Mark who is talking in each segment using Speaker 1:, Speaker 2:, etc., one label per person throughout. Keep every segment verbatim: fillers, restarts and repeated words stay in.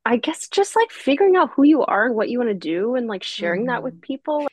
Speaker 1: I guess just like figuring out who you are and what you want to do and like sharing that with
Speaker 2: Hmm.
Speaker 1: people.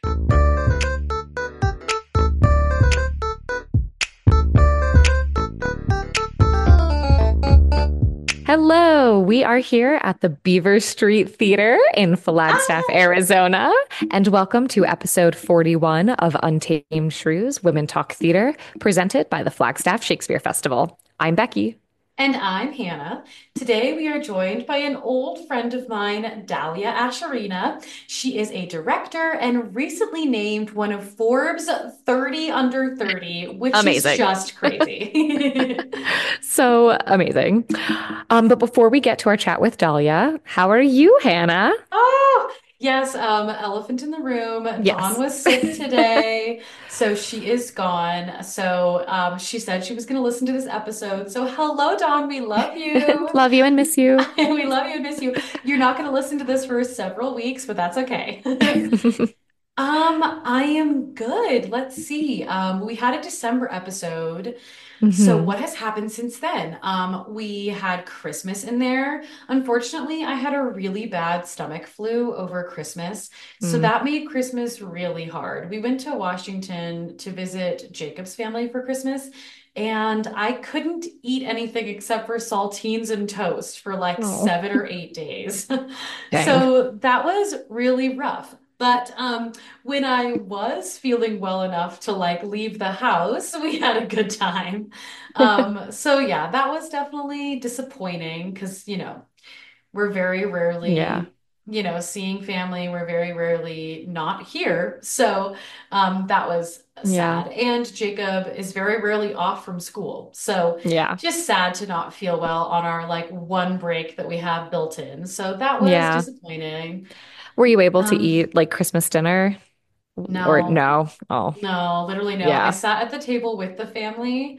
Speaker 3: Hello, we are here at the Beaver Street Theater in Flagstaff,
Speaker 2: Ah,
Speaker 3: Arizona, and welcome to episode forty-one of Untamed Shrews Women Talk Theater, presented by the Flagstaff Shakespeare Festival. I'm Becky.
Speaker 2: and I'm Hannah. Today we are joined by an old friend of mine, Dahlia Asherina. She is a director and recently named one of Forbes thirty under thirty, which is
Speaker 3: Amazing.
Speaker 2: just crazy.
Speaker 3: So amazing. Um, but before we get to our chat with Dahlia, how are you, Hannah?
Speaker 2: Oh, yes, um, elephant in the room. Dawn
Speaker 3: Yes.
Speaker 2: was sick today, so she is gone. So um, she said she was going to listen to this episode. So hello, Dawn. We love you.
Speaker 3: Love you and miss you.
Speaker 2: We love you and miss you. You're not going to listen to this for several weeks, but that's okay. Um, I am good. Let's see. Um, we had a December episode. So
Speaker 3: hmm
Speaker 2: what has happened since then? Um, we had Christmas in there. Unfortunately, I had a really bad stomach flu over Christmas. So
Speaker 3: Mm.
Speaker 2: that made Christmas really hard. We went to Washington to visit Jacob's family for Christmas, and I couldn't eat anything except for saltines and toast for like
Speaker 3: Oh,
Speaker 2: seven or eight days.
Speaker 3: dang.
Speaker 2: So that was really rough. But um, when I was feeling well enough to like leave the house, we had a good time. Um, so yeah, that was definitely disappointing because, you know, we're very
Speaker 3: Yeah.
Speaker 2: rarely, you know, seeing family. We're very rarely not here. So um, that was
Speaker 3: Yeah.
Speaker 2: sad. And Jacob is very rarely off from school. So
Speaker 3: Yeah.
Speaker 2: just sad to not feel well on our like one break that we have built in. So that was
Speaker 3: Yeah.
Speaker 2: disappointing.
Speaker 3: Were you able to
Speaker 2: Um,
Speaker 3: eat like Christmas dinner or
Speaker 2: no.
Speaker 3: no? Oh,
Speaker 2: No, literally no. I
Speaker 3: yeah.
Speaker 2: sat at the table with the family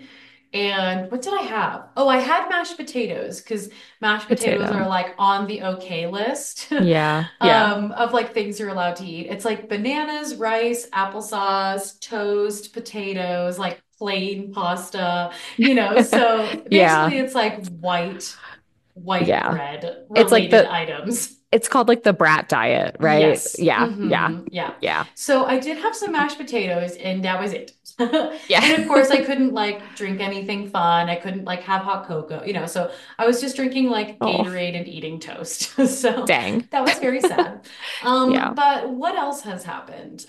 Speaker 2: and what did I have? Oh, I had mashed potatoes because mashed potatoes are
Speaker 3: Potato.
Speaker 2: like on the okay list
Speaker 3: Yeah. Yeah.
Speaker 2: um, of like things you're allowed to eat. It's like bananas, rice, applesauce, toast, potatoes, like plain pasta, you know. So
Speaker 3: Yeah.
Speaker 2: basically it's like white, white
Speaker 3: Yeah.
Speaker 2: bread
Speaker 3: It's like
Speaker 2: related
Speaker 3: the
Speaker 2: items.
Speaker 3: it's called like the brat diet, right?
Speaker 2: Yes.
Speaker 3: Yeah. Yeah.
Speaker 2: Hmm. Yeah.
Speaker 3: Yeah.
Speaker 2: So I did have some mashed potatoes and that was it.
Speaker 3: Yeah.
Speaker 2: And of course I couldn't like drink anything fun. I couldn't like have hot cocoa, you know. So I was just drinking like
Speaker 3: Oh,
Speaker 2: Gatorade and eating toast. So
Speaker 3: dang.
Speaker 2: that was very sad. Um,
Speaker 3: Yeah.
Speaker 2: but what else has happened?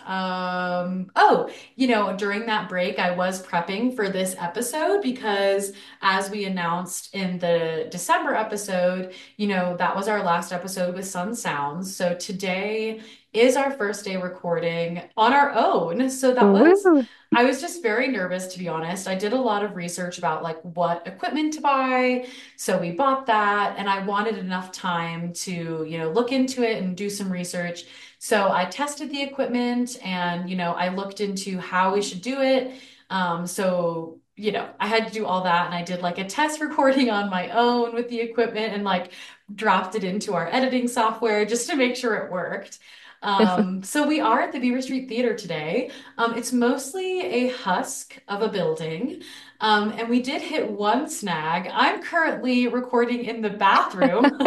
Speaker 2: Um, oh, you know, during that break I was prepping for this episode because as we announced in the December episode, you know, that was our last episode with Sun Sounds. So today is our first day recording on our own. So that was,
Speaker 3: Woo.
Speaker 2: I was just very nervous, to be honest. I did a lot of research about like what equipment to buy. So we bought that and I wanted enough time to, you know, look into it and do some research. So I tested the equipment and, you know, I looked into how we should do it. Um, so you know, I had to do all that and I did like a test recording on my own with the equipment and like dropped it into our editing software just to make sure it worked. Um, so we are at the Beaver Street Theater today. Um, it's mostly a husk of a building. Um, and we did hit one snag. I'm currently recording in the bathroom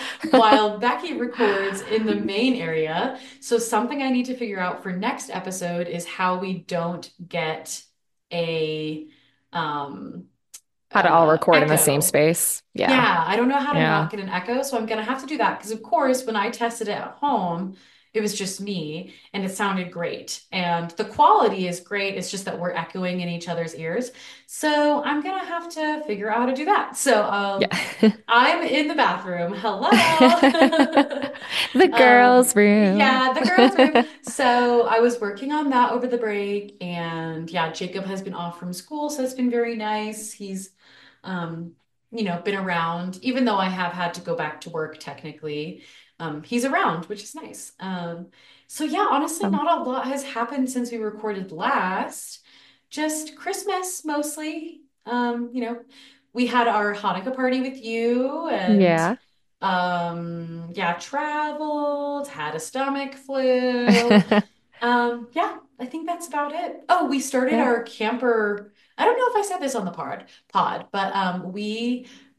Speaker 2: while Becky records in the main area. So something I need to figure out for next episode is how we don't get a um
Speaker 3: How to all
Speaker 2: uh
Speaker 3: record in the same
Speaker 2: echo.
Speaker 3: space. Yeah.
Speaker 2: Yeah, I don't know how to
Speaker 3: Yeah.
Speaker 2: not get an echo, so I'm gonna have to do that because of course when I tested it at home, it was just me and it sounded great. And the quality is great. It's just that we're echoing in each other's ears. So I'm gonna have to figure out how to do that. So um
Speaker 3: Yeah.
Speaker 2: I'm in the bathroom. Hello.
Speaker 3: The
Speaker 2: Um,
Speaker 3: girls' room.
Speaker 2: yeah, the girls' room. So I was working on that over the break, and yeah, Jacob has been off from school, so it's been very nice. He's, um, you know, been around, even though I have had to go back to work technically. Um, he's around, which is nice. Um, so yeah, honestly,
Speaker 3: Um,
Speaker 2: not a lot has happened since we recorded last. Just Christmas mostly. Um, you know, we had our Hanukkah party with you and
Speaker 3: yeah.
Speaker 2: um, yeah, traveled, had a stomach flu. Um, yeah, I think that's about it. Oh, we started
Speaker 3: Yeah.
Speaker 2: our camper. I don't know if I said this on the pod pod, but um we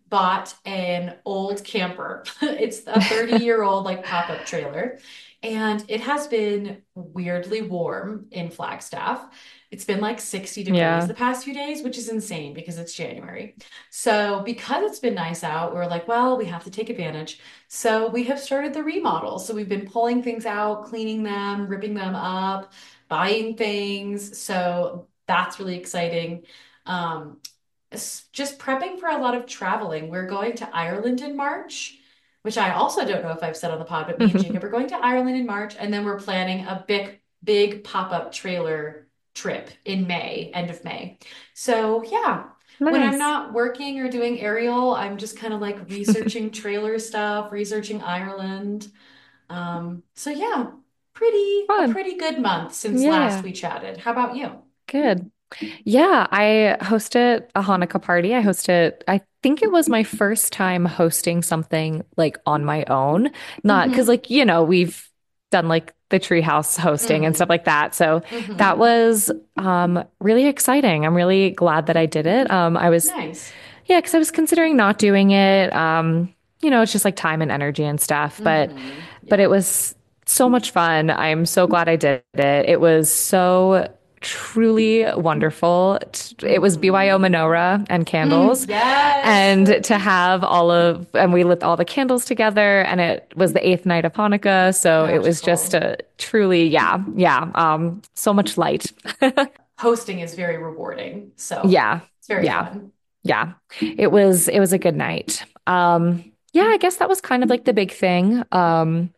Speaker 2: bought an old camper. It's a thirty year old like pop-up trailer. And it has been weirdly warm in Flagstaff. It's been like sixty degrees
Speaker 3: Yeah.
Speaker 2: the past few days, which is insane because it's January. So, because it's been nice out, we're like, well, we have to take advantage. So, we have started the remodel. So, we've been pulling things out, cleaning them, ripping them up, buying things. So, that's really exciting. Um, s- just prepping for a lot of traveling. We're going to Ireland in March, which I also don't know if I've said on the pod, but me and Jacob are going to Ireland in March, and then we're planning a big, big pop-up trailer trip in May, end of May. So yeah, when I'm
Speaker 3: Nice.
Speaker 2: not working or doing aerial, I'm just kind of like researching trailer stuff, researching Ireland. Um, so yeah, pretty a
Speaker 3: Fun.
Speaker 2: pretty good month since last
Speaker 3: Yeah.
Speaker 2: we chatted. How about you?
Speaker 3: Good. Yeah, I hosted a Hanukkah party. I hosted, I think it was my first time hosting something like on my own. Not because,
Speaker 2: Mm-hmm.
Speaker 3: like, you know, we've done like the treehouse hosting and stuff
Speaker 2: Mm-hmm.
Speaker 3: like that. So that
Speaker 2: Mm-hmm.
Speaker 3: was um really exciting. I'm really glad that I did it. Um, I was,
Speaker 2: Nice.
Speaker 3: yeah, because I was considering not doing it. Um, you know, it's just like time and energy and stuff. But
Speaker 2: Mm-hmm.
Speaker 3: but it
Speaker 2: Yeah.
Speaker 3: was so much fun. I'm so glad I did it. It was so truly wonderful. It was B Y O
Speaker 2: Mm-hmm.
Speaker 3: menorah and
Speaker 2: Mm,
Speaker 3: candles.
Speaker 2: yes.
Speaker 3: And to have all of, and we lit all the candles together, and it was the eighth night of Hanukkah. So it was just
Speaker 2: Magical.
Speaker 3: a truly, yeah, yeah, um, so much light.
Speaker 2: Hosting is very rewarding, so
Speaker 3: Yeah,
Speaker 2: it's very
Speaker 3: yeah,
Speaker 2: fun.
Speaker 3: yeah. It was, it was a good night. Um, yeah, I guess that was kind of like the big thing. Um,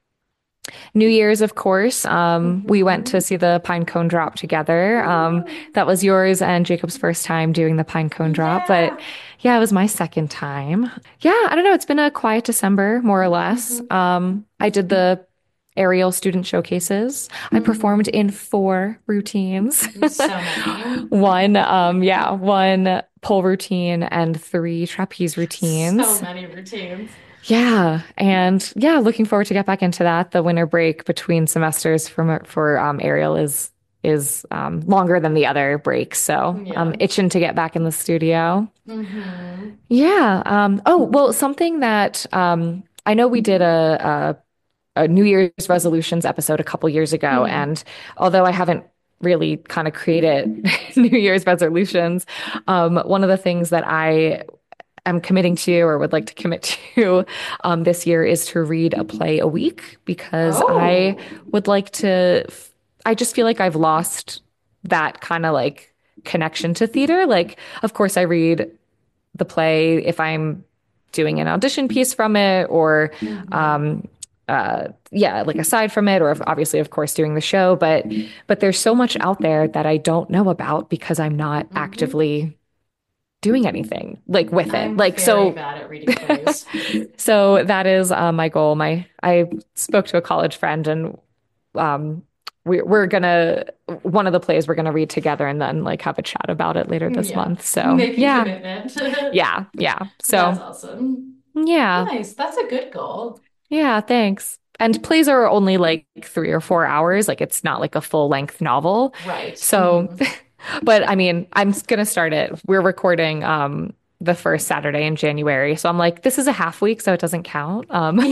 Speaker 3: New Year's, of course. Um, we went to
Speaker 2: Hmm.
Speaker 3: see the pine cone drop together. Um, that was yours and Jacob's first time doing the pine cone drop, but
Speaker 2: Yeah.
Speaker 3: yeah, it was my second time. Yeah, I don't know. It's been a quiet December, more or less.
Speaker 2: Hmm.
Speaker 3: Um, I did the aerial student showcases. I performed
Speaker 2: Hmm.
Speaker 3: in four routines.
Speaker 2: So many.
Speaker 3: One, um, yeah, one pole routine and three trapeze
Speaker 2: So
Speaker 3: routines.
Speaker 2: many routines.
Speaker 3: Yeah, and yeah, looking forward to get back into that. The winter break between semesters for for um, Ariel is is um, longer than the other breaks, so I'm
Speaker 2: Yeah.
Speaker 3: itching to get back in the studio.
Speaker 2: Hmm.
Speaker 3: Yeah. Um, oh, well, something that um, I know we did a, a a New Year's resolutions episode a couple years ago,
Speaker 2: Hmm.
Speaker 3: and although I haven't really kind of created New Year's resolutions, um, one of the things that I am committing to or would like to commit to um, this year is to read a play a week because I
Speaker 2: Oh.
Speaker 3: would like to. I just feel like I've lost that kind of like connection to theater. Like, of course, I read the play if I'm doing an audition piece from it or
Speaker 2: Hmm.
Speaker 3: um uh yeah, like aside from it or if- obviously of course doing the show, but but there's so much out there that I don't know about because I'm not
Speaker 2: Hmm.
Speaker 3: actively doing anything like with it.
Speaker 2: I'm
Speaker 3: Like
Speaker 2: very
Speaker 3: so
Speaker 2: bad at reading plays.
Speaker 3: so that is uh, my goal. My I spoke to a college friend and um we, we're gonna one of the plays we're gonna read together and then like have a chat about it later this
Speaker 2: Yeah.
Speaker 3: month. So
Speaker 2: Make a
Speaker 3: yeah,
Speaker 2: commitment.
Speaker 3: yeah, yeah.
Speaker 2: That's
Speaker 3: So
Speaker 2: awesome.
Speaker 3: yeah,
Speaker 2: Nice. That's a good goal.
Speaker 3: yeah, thanks. And plays are only like three or four hours. Like it's not like a full length novel.
Speaker 2: Right.
Speaker 3: So,
Speaker 2: Hmm.
Speaker 3: but I mean, I'm gonna start it. We're recording um the first Saturday in January. So I'm like, this is a half week, so it doesn't count. Um,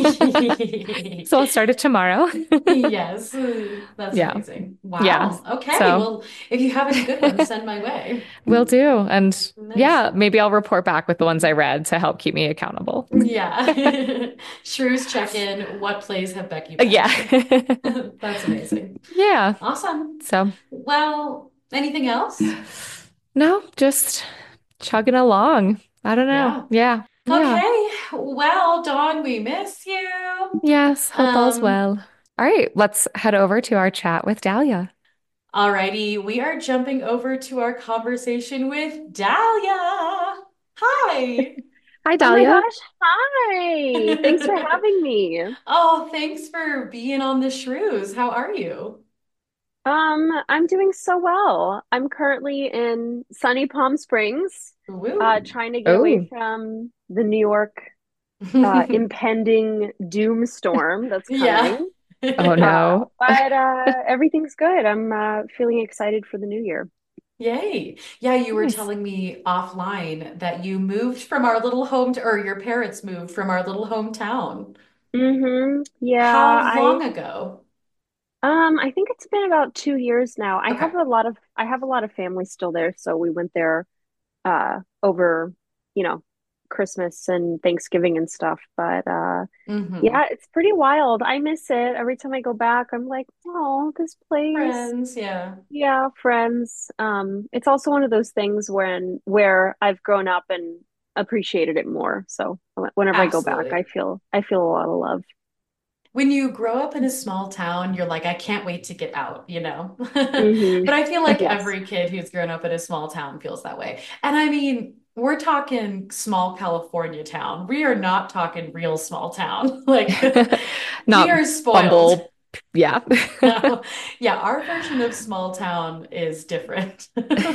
Speaker 3: so I'll start it tomorrow.
Speaker 2: Yes, that's
Speaker 3: Yeah.
Speaker 2: amazing.
Speaker 3: Yeah.
Speaker 2: Wow. Okay.
Speaker 3: So
Speaker 2: Well, if you have any good ones, send my way.
Speaker 3: will do. And
Speaker 2: Nice.
Speaker 3: yeah, maybe I'll report back with the ones I read to help keep me accountable.
Speaker 2: Yeah. Shrews check in. What plays have Becky
Speaker 3: Yeah.
Speaker 2: read? That's amazing.
Speaker 3: Yeah.
Speaker 2: Awesome.
Speaker 3: So
Speaker 2: Well, anything else?
Speaker 3: no, just chugging along. I don't know.
Speaker 2: Yeah.
Speaker 3: Yeah. Yeah.
Speaker 2: Okay. Well, Dawn, we miss you.
Speaker 3: Yes. Hope all's
Speaker 2: Um,
Speaker 3: well. All right. Let's head over to our chat with Dahlia.
Speaker 2: Alrighty, we are jumping over to our conversation with Dahlia. Hi.
Speaker 3: Hi,
Speaker 1: Oh my
Speaker 3: Dahlia.
Speaker 1: gosh. Hi. Thanks for having me.
Speaker 2: Oh, thanks for being on the shrews. How are you?
Speaker 1: Um, I'm doing so well. I'm currently in sunny Palm Springs, uh,
Speaker 2: Woo.
Speaker 1: trying to get away
Speaker 3: Oh.
Speaker 1: from the New York uh, impending doom storm that's
Speaker 2: Yeah.
Speaker 1: coming.
Speaker 3: Oh
Speaker 1: Uh,
Speaker 3: no.
Speaker 1: but uh, everything's good. I'm uh, feeling excited for the new year.
Speaker 2: Yay. Yeah, you were
Speaker 3: Nice.
Speaker 2: telling me offline that you moved from our little home to, or your parents moved from our little hometown.
Speaker 1: Mm-hmm. Yeah,
Speaker 2: How
Speaker 1: I
Speaker 2: long ago?
Speaker 1: um I think it's been about two years now. I have
Speaker 2: Okay.
Speaker 1: a lot of I have a lot of family still there, so we went there uh over, you know, Christmas and Thanksgiving and stuff. But uh
Speaker 2: Mm-hmm.
Speaker 1: yeah, it's pretty wild. I miss it. Every time I go back, I'm like, oh, this place.
Speaker 2: Friends, yeah.
Speaker 1: Yeah, friends. Um, it's also one of those things when where I've grown up and appreciated it more. So whenever I go back, I
Speaker 2: Absolutely.
Speaker 1: feel I feel a lot of love.
Speaker 2: When you grow up in a small town, you're like, I can't wait to get out, you know?
Speaker 1: Hmm.
Speaker 2: But I feel like
Speaker 1: Yes.
Speaker 2: every kid who's grown up in a small town feels that way. And I mean, we're talking small California town. We are not talking real small town. Like, we
Speaker 3: Not
Speaker 2: are spoiled.
Speaker 3: Bumble. Yeah.
Speaker 2: No. Yeah, our version of small town is different.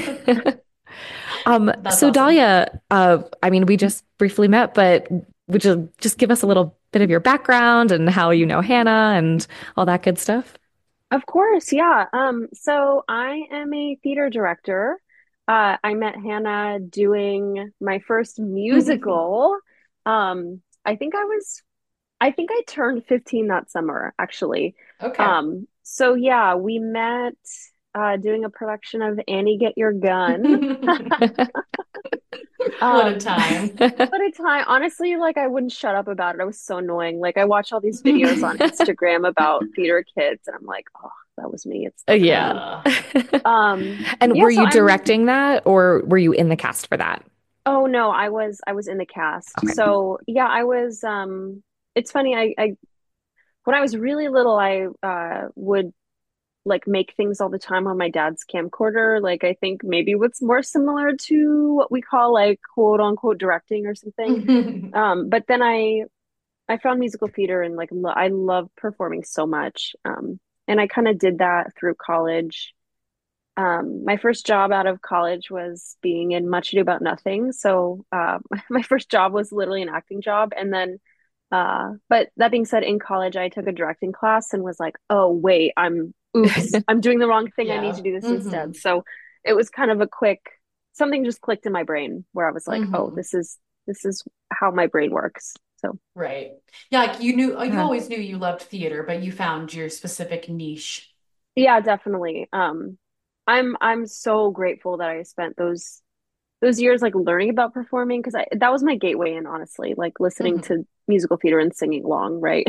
Speaker 3: Um,
Speaker 2: That's
Speaker 3: so
Speaker 2: awesome.
Speaker 3: Dahlia, uh, I mean, we just briefly met, but would you just give us a little bit of your background and how you know Hannah and all that good stuff?
Speaker 1: Of course, yeah. Um, so I am a theater director. Uh, I met Hannah doing my first musical. Um, I think I was I think I turned fifteen that summer, actually.
Speaker 2: Okay.
Speaker 1: Um, so yeah, we met uh, doing a production of Annie Get Your Gun.
Speaker 2: What a
Speaker 1: Um,
Speaker 2: time.
Speaker 1: what a time. Honestly, like I wouldn't shut up about it. I was so annoying. Like I watch all these videos on Instagram about theater kids, and I'm like, oh, that was me. It's still kind of
Speaker 3: Yeah.
Speaker 1: me.
Speaker 2: Uh,
Speaker 1: Um,
Speaker 3: And
Speaker 1: yeah,
Speaker 3: were
Speaker 1: so
Speaker 3: you
Speaker 1: I'm
Speaker 3: directing that or were you in the cast for that?
Speaker 1: oh no, I was I was in the cast.
Speaker 3: Okay.
Speaker 1: So yeah, I was um it's funny, I, I when I was really little, I uh would like make things all the time on my dad's camcorder. Like I think maybe what's more similar to what we call like quote unquote directing or something. Um, but then I I found musical theater and like lo I love performing so much. Um, and I kind of did that through college. Um, my first job out of college was being in Much Ado About Nothing. So uh, my first job was literally an acting job, and then uh, but that being said, in college, I took a directing class and was like, oh, wait, I'm, oops, I'm doing the wrong thing. I need to
Speaker 2: Yeah.
Speaker 1: do this instead.
Speaker 2: hmm
Speaker 1: So it was kind of a quick, something just clicked in my brain where I was like, oh,
Speaker 2: hmm
Speaker 1: this is, this is how my brain works. So
Speaker 2: Right. Yeah, like you knew, uh, you
Speaker 3: Yeah.
Speaker 2: always knew you loved theater, but you found your specific niche.
Speaker 1: yeah, definitely. Um, I'm, I'm so grateful that I spent those, those years like learning about performing because I, that was my gateway in, honestly, like listening
Speaker 2: hmm
Speaker 1: to musical theater and singing along, right?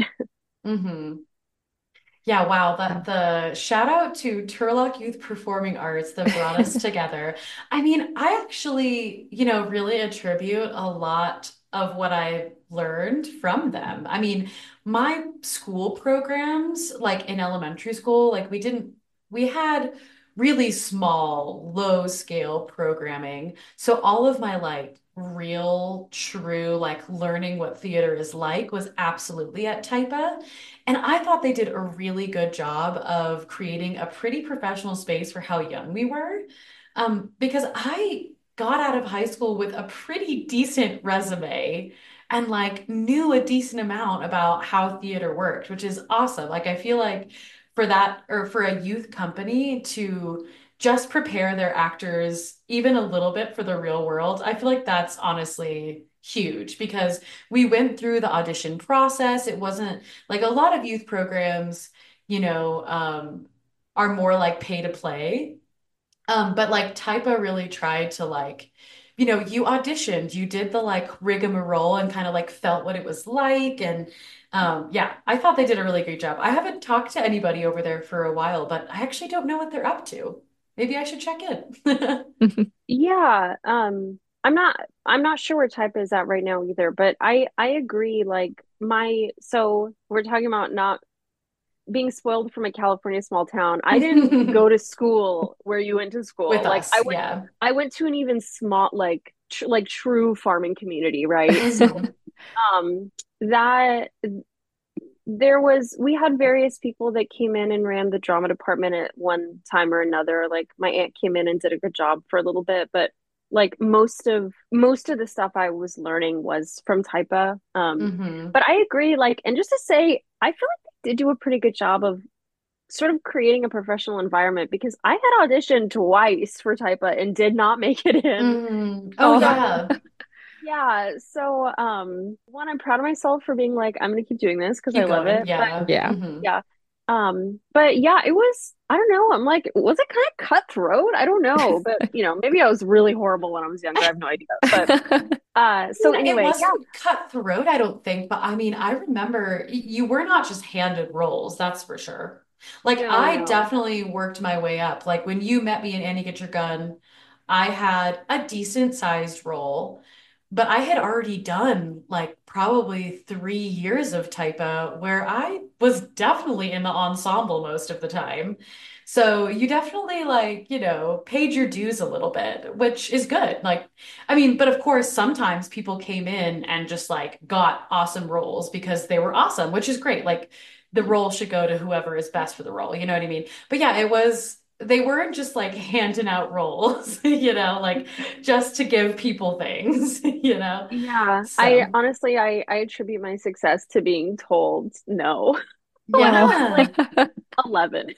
Speaker 2: hmm Yeah, wow. The
Speaker 3: Yeah.
Speaker 2: the shout out to Turlock Youth Performing Arts that brought us together. I mean, I actually, you know, really attribute a lot of what I learned from them. I mean, my school programs, like in elementary school, like we didn't, we had really small, low scale programming. So all of my like real, true, like learning what theater is like was absolutely at Typa. And I thought they did a really good job of creating a pretty professional space for how young we were. Um, because I got out of high school with a pretty decent resume and like knew a decent amount about how theater worked, which is awesome. Like I feel like for that or for a youth company to just prepare their actors even a little bit for the real world, I feel like that's honestly huge because we went through the audition process. It wasn't like a lot of youth programs, you know, um, are more like pay to play. Um, but like Typa really tried to like, you know, you auditioned, you did the like rigmarole and kind of like felt what it was like. And um, yeah, I thought they did a really great job. I haven't talked to anybody over there for a while, but I actually don't know what they're up to. Maybe I should check in.
Speaker 1: Yeah, um, I'm not I'm not sure where type is at right now either, but I I agree. Like my so we're talking about not being spoiled from a California small town. I didn't go to school where you went to
Speaker 2: With
Speaker 1: school. Like I
Speaker 2: us,
Speaker 1: went
Speaker 2: yeah.
Speaker 1: I went to an even small like tr like true farming community, right? So
Speaker 2: hmm
Speaker 1: um that there was we had various people that came in and ran the drama department at one time or another. Like my aunt came in and did a good job for a little bit, but like most of most of the stuff I was learning was from Typa. Um,
Speaker 2: hmm
Speaker 1: but I agree, like, and just to say, I feel like they did do a pretty good job of sort of creating a professional environment because I had auditioned twice for Typa and did not make it in.
Speaker 2: Mm. Oh
Speaker 3: Oh,
Speaker 1: Uh,
Speaker 2: yeah.
Speaker 1: yeah, so um one, I'm proud of myself for being like, I'm gonna keep doing this because I
Speaker 2: Keep
Speaker 1: love
Speaker 2: going.
Speaker 1: it. But
Speaker 2: Yeah.
Speaker 3: yeah.
Speaker 2: Hmm.
Speaker 1: yeah. Um, but yeah, it was, I don't know, I'm like, was it kind of cutthroat? I don't know. But you know, maybe I was really horrible when I was younger. I have no idea. But uh so
Speaker 2: It
Speaker 1: anyway, yeah.
Speaker 2: wasn't cutthroat, I don't think, but I mean, I remember y- you were not just handed roles, that's for sure. Like,
Speaker 1: No,
Speaker 2: I
Speaker 1: no.
Speaker 2: definitely worked my way up. Like, when you met me in Annie Get Your Gun, I had a decent sized role, but I had already done like probably three years of typo where I was definitely in the ensemble most of the time. So you definitely like, you know, paid your dues a little bit, which is good. Like, I mean, but of course, sometimes people came in and just like got awesome roles because they were awesome, which is great. Like the role should go to whoever is best for the role. You know what I mean? But yeah, it was, they weren't just like handing out roles, you know, like just to give people things, you know?
Speaker 1: Yeah, I
Speaker 2: So,
Speaker 1: honestly I I attribute my success to being told no when I
Speaker 3: Oh.
Speaker 1: was
Speaker 2: yeah,
Speaker 1: like eleven.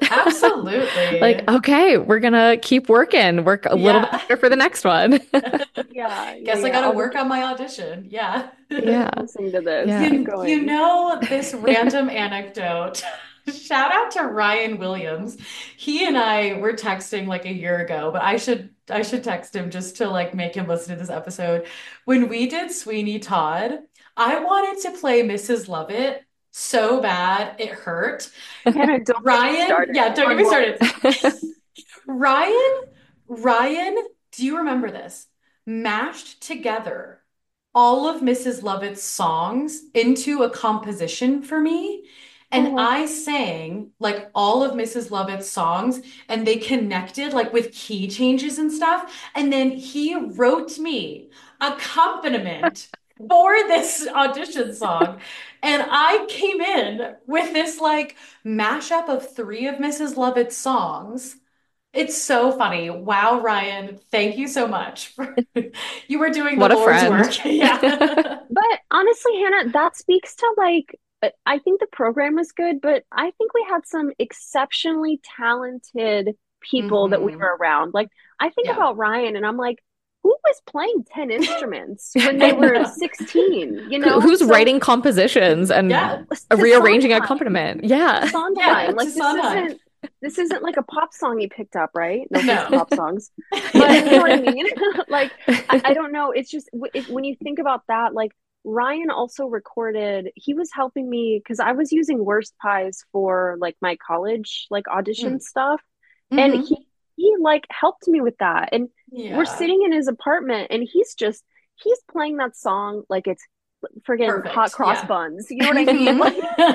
Speaker 3: Like,
Speaker 2: absolutely.
Speaker 3: okay, we're gonna keep working, work a little bit
Speaker 2: Yeah.
Speaker 3: harder for the next one.
Speaker 1: Yeah, yeah,
Speaker 2: Guess I
Speaker 1: yeah.
Speaker 2: got to
Speaker 1: I'll just
Speaker 2: work on my audition. Yeah.
Speaker 3: Yeah.
Speaker 1: keep listening to this.
Speaker 3: Yeah.
Speaker 1: Keep
Speaker 2: You you
Speaker 1: going.
Speaker 2: know this random anecdote. Shout out to Ryan Williams. He and I were texting like a year ago, but I should I should text him just to like make him listen to this episode. When we did Sweeney Todd, I wanted to play missus Lovett so bad it hurt.
Speaker 1: Hannah, don't get me
Speaker 2: Ryan,
Speaker 1: started
Speaker 2: yeah, don't get
Speaker 1: on
Speaker 2: me
Speaker 1: what
Speaker 2: started. Ryan, Ryan, do you remember this? Mashed together all of missus Lovett's songs into a composition for me. And
Speaker 1: oh,
Speaker 2: I sang like all of missus Lovett's songs and they connected like with key changes and stuff. And then he wrote me accompaniment for this audition song. And I came in with this like mashup of three of missus Lovett's songs. It's so funny. Wow, Ryan, thank you so much for you were doing the
Speaker 3: What a
Speaker 2: Lord's
Speaker 3: friend.
Speaker 2: work. Yeah.
Speaker 1: but honestly, Hannah, that speaks to like uh, I think the program was good, but I think we had some exceptionally talented people that we
Speaker 2: Hmm.
Speaker 1: were around. Like I think
Speaker 2: Yeah.
Speaker 1: about Ryan and I'm like, who was playing ten instruments when they
Speaker 2: I
Speaker 1: were
Speaker 2: know.
Speaker 1: sixteen, you
Speaker 3: Who,
Speaker 1: know?
Speaker 3: who's
Speaker 1: So
Speaker 3: writing compositions
Speaker 2: Yeah.
Speaker 3: and
Speaker 1: to
Speaker 3: rearranging
Speaker 1: Sondheim,
Speaker 3: accompaniment?
Speaker 1: to
Speaker 3: Yeah.
Speaker 1: Sondheim.
Speaker 2: Yeah. To
Speaker 1: Like this
Speaker 2: Sondheim.
Speaker 1: isn't this isn't like a pop song he picked up, right? No offense to
Speaker 2: No.
Speaker 1: pop songs, but you know what I mean? Like I, I don't know. It's just if, when you think about that, like Ryan also recorded. He was helping me because I was using Worst Pies for like my college like audition stuff, and
Speaker 2: Mm-hmm.
Speaker 1: he he like helped me with that. And we're
Speaker 2: Yeah.
Speaker 1: sitting in his apartment, and he's just he's playing that song like it's friggin' hot
Speaker 2: Perfect.
Speaker 1: cross
Speaker 2: Yeah.
Speaker 1: buns. You know what I mean?
Speaker 2: Hmm.
Speaker 1: Like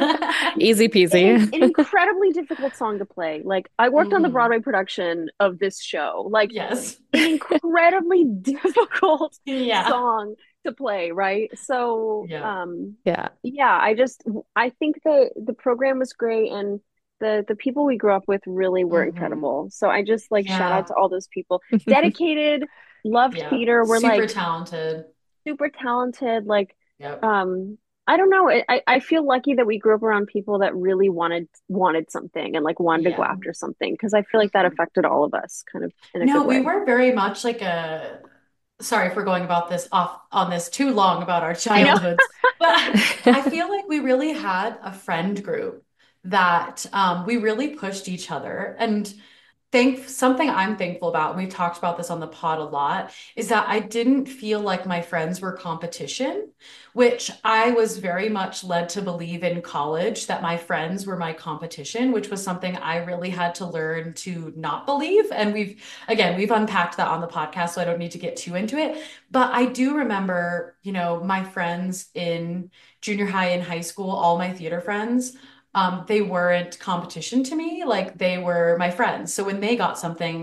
Speaker 3: Easy
Speaker 1: it is
Speaker 3: peasy.
Speaker 1: an incredibly difficult song to play. Like I worked on the
Speaker 2: Hmm.
Speaker 1: Broadway production of this show. Like
Speaker 2: Yes.
Speaker 1: an incredibly difficult
Speaker 2: Yeah.
Speaker 1: song to play, right? So,
Speaker 2: Yeah.
Speaker 1: um
Speaker 3: Yeah.
Speaker 1: yeah, I just I think the the program was great and the the people we grew up with really were
Speaker 2: Hmm.
Speaker 1: incredible. So I just like shout out
Speaker 2: Yeah.
Speaker 1: to all those people. Dedicated, loved
Speaker 2: Yeah.
Speaker 1: theater, were
Speaker 2: Super
Speaker 1: like
Speaker 2: talented.
Speaker 1: super talented. Like,
Speaker 2: Yep.
Speaker 1: um, I don't know. I, I feel lucky that we grew up around people that really wanted wanted something and like wanted to go
Speaker 2: Yeah.
Speaker 1: after something because I feel like that affected all of us kind of in a good
Speaker 2: No, we
Speaker 1: way.
Speaker 2: were very much like a sorry for going about this off on this too long about our
Speaker 1: I know.
Speaker 2: childhoods, but I feel like we really had a friend group that um, we really pushed each other. And Thank something I'm thankful about, and we've talked about this on the pod a lot, is that I didn't feel like my friends were competition, which I was very much led to believe in college that my friends were my competition, which was something I really had to learn to not believe. And we've, again, we've unpacked that on the podcast, so I don't need to get too into it. But I do remember, you know, my friends in junior high and high school, all my theater friends um, they weren't competition to me. Like they were my friends. So when they got something,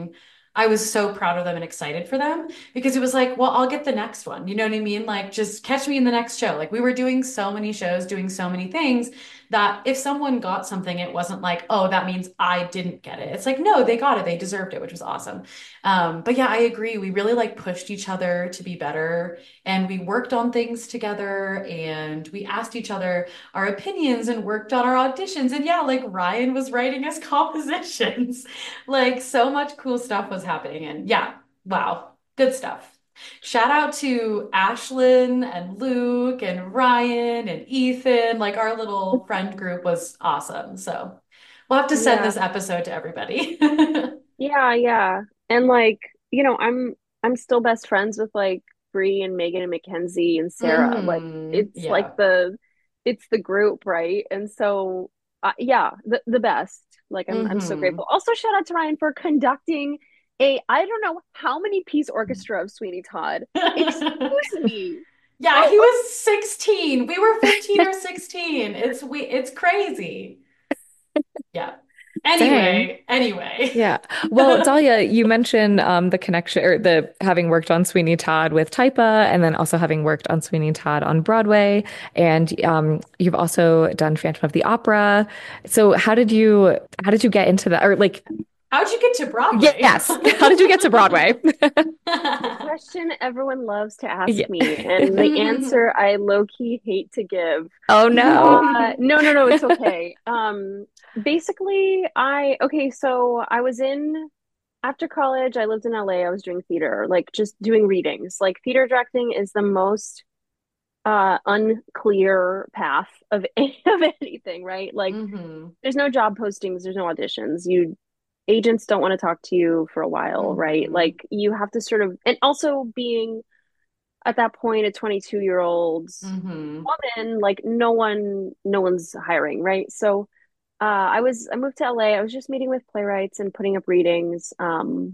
Speaker 2: I was so proud of them and excited for them because it was like, well, I'll get the next one. You know what I mean? Like, just catch me in the next show. Like, we were doing so many shows, doing so many things that if someone got something, it wasn't like, oh, that means I didn't get it. It's like, no, they got it. They deserved it, which was awesome. Um, but yeah, I agree. We really like pushed each other to be better and we worked on things together and we asked each other our opinions and worked on our auditions. And yeah, like Ryan was writing us compositions. Like so much cool stuff was happening. And yeah, wow, good stuff. Shout out to Ashlyn and Luke and Ryan and Ethan. Like our little friend group was awesome. So we'll have to send
Speaker 1: Yeah.
Speaker 2: this episode to everybody.
Speaker 1: Yeah, yeah. And like, you know, I'm I'm still best friends with like Bree and Megan and Mackenzie and Sarah. Like
Speaker 2: hmm
Speaker 1: it's like
Speaker 2: Yeah.
Speaker 1: the it's the group, right? And so uh, yeah, the the best. Like I'm I'm so
Speaker 2: hmm
Speaker 1: grateful. Also shout out to Ryan for conducting a I don't know how many piece orchestra of Sweeney Todd. Excuse me.
Speaker 2: Yeah,
Speaker 1: How
Speaker 2: he was sixteen. We were fifteen or sixteen. It's we it's crazy. Yeah.
Speaker 3: Dang.
Speaker 2: Anyway, anyway.
Speaker 3: Yeah. Well, Dahlia, you mentioned um, the connection or the having worked on Sweeney Todd with Typa and then also having worked on Sweeney Todd on Broadway. And um, you've also done Phantom of the Opera. So how did you how did you get into that? Or like,
Speaker 2: How'd you get to Broadway?
Speaker 3: yes, how did you get to Broadway?
Speaker 1: the question everyone loves to ask
Speaker 3: Yeah.
Speaker 1: me, and the answer I low-key hate to give.
Speaker 3: Oh no.
Speaker 1: Uh, no, no, no, it's okay. Um, basically, I okay, so I was in after college, I lived in L A. I was doing theater, like just doing readings. Like theater directing is the most uh unclear path of of anything, right? Like
Speaker 2: hmm
Speaker 1: there's no job postings, there's no auditions. You agents don't want to talk to you for a while, right?
Speaker 2: hmm
Speaker 1: Like you have to sort of, and also being at that point a twenty-two year old
Speaker 2: hmm
Speaker 1: woman, like no one no one's hiring, right? So uh I was I moved to L A. I was just meeting with playwrights and putting up readings. um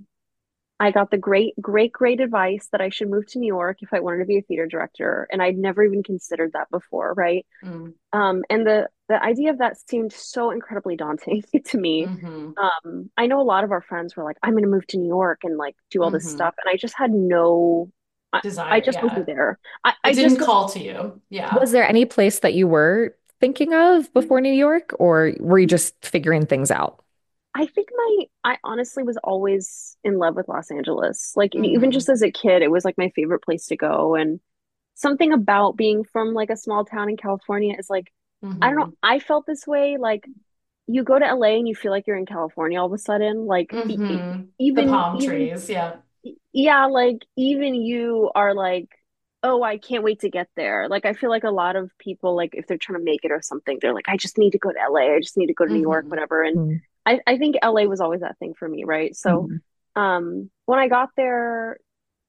Speaker 1: I got the great great great advice that I should move to New York if I wanted to be a theater director, and I'd never even considered that before, right?
Speaker 2: hmm
Speaker 1: Um and the the idea of that seemed so incredibly daunting to me.
Speaker 2: hmm
Speaker 1: um I know a lot of our friends were like, I'm going to move to New York and like do all this
Speaker 2: hmm
Speaker 1: stuff, and I just had no I, I
Speaker 2: Desire,
Speaker 1: just wasn't
Speaker 2: yeah.
Speaker 1: there. I,
Speaker 2: It
Speaker 1: I
Speaker 2: didn't
Speaker 1: just was
Speaker 2: call to you. Yeah.
Speaker 3: Was there any place that you were thinking of before New York, or were you just figuring things out?
Speaker 1: I think my I honestly was always in love with Los Angeles. Like even
Speaker 2: hmm
Speaker 1: just as a kid, it was like my favorite place to go. And something about being from like a small town in California is like, I don't know,
Speaker 2: hmm
Speaker 1: I felt this way. Like you go to L A and you feel like you're in California all of a sudden. Like e- e-
Speaker 2: hmm The
Speaker 1: even
Speaker 2: palm
Speaker 1: even
Speaker 2: trees, yeah.
Speaker 1: yeah, like even you are like, oh, I can't wait to get there. Like I feel like a lot of people, like if they're trying to make it or something, they're like, I just need to go to L A. I just need to go to New York,
Speaker 2: hmm
Speaker 1: whatever. And
Speaker 3: Mm,
Speaker 1: I, I think L A was always that thing for me, right? So
Speaker 3: mhm.
Speaker 1: um when I got there,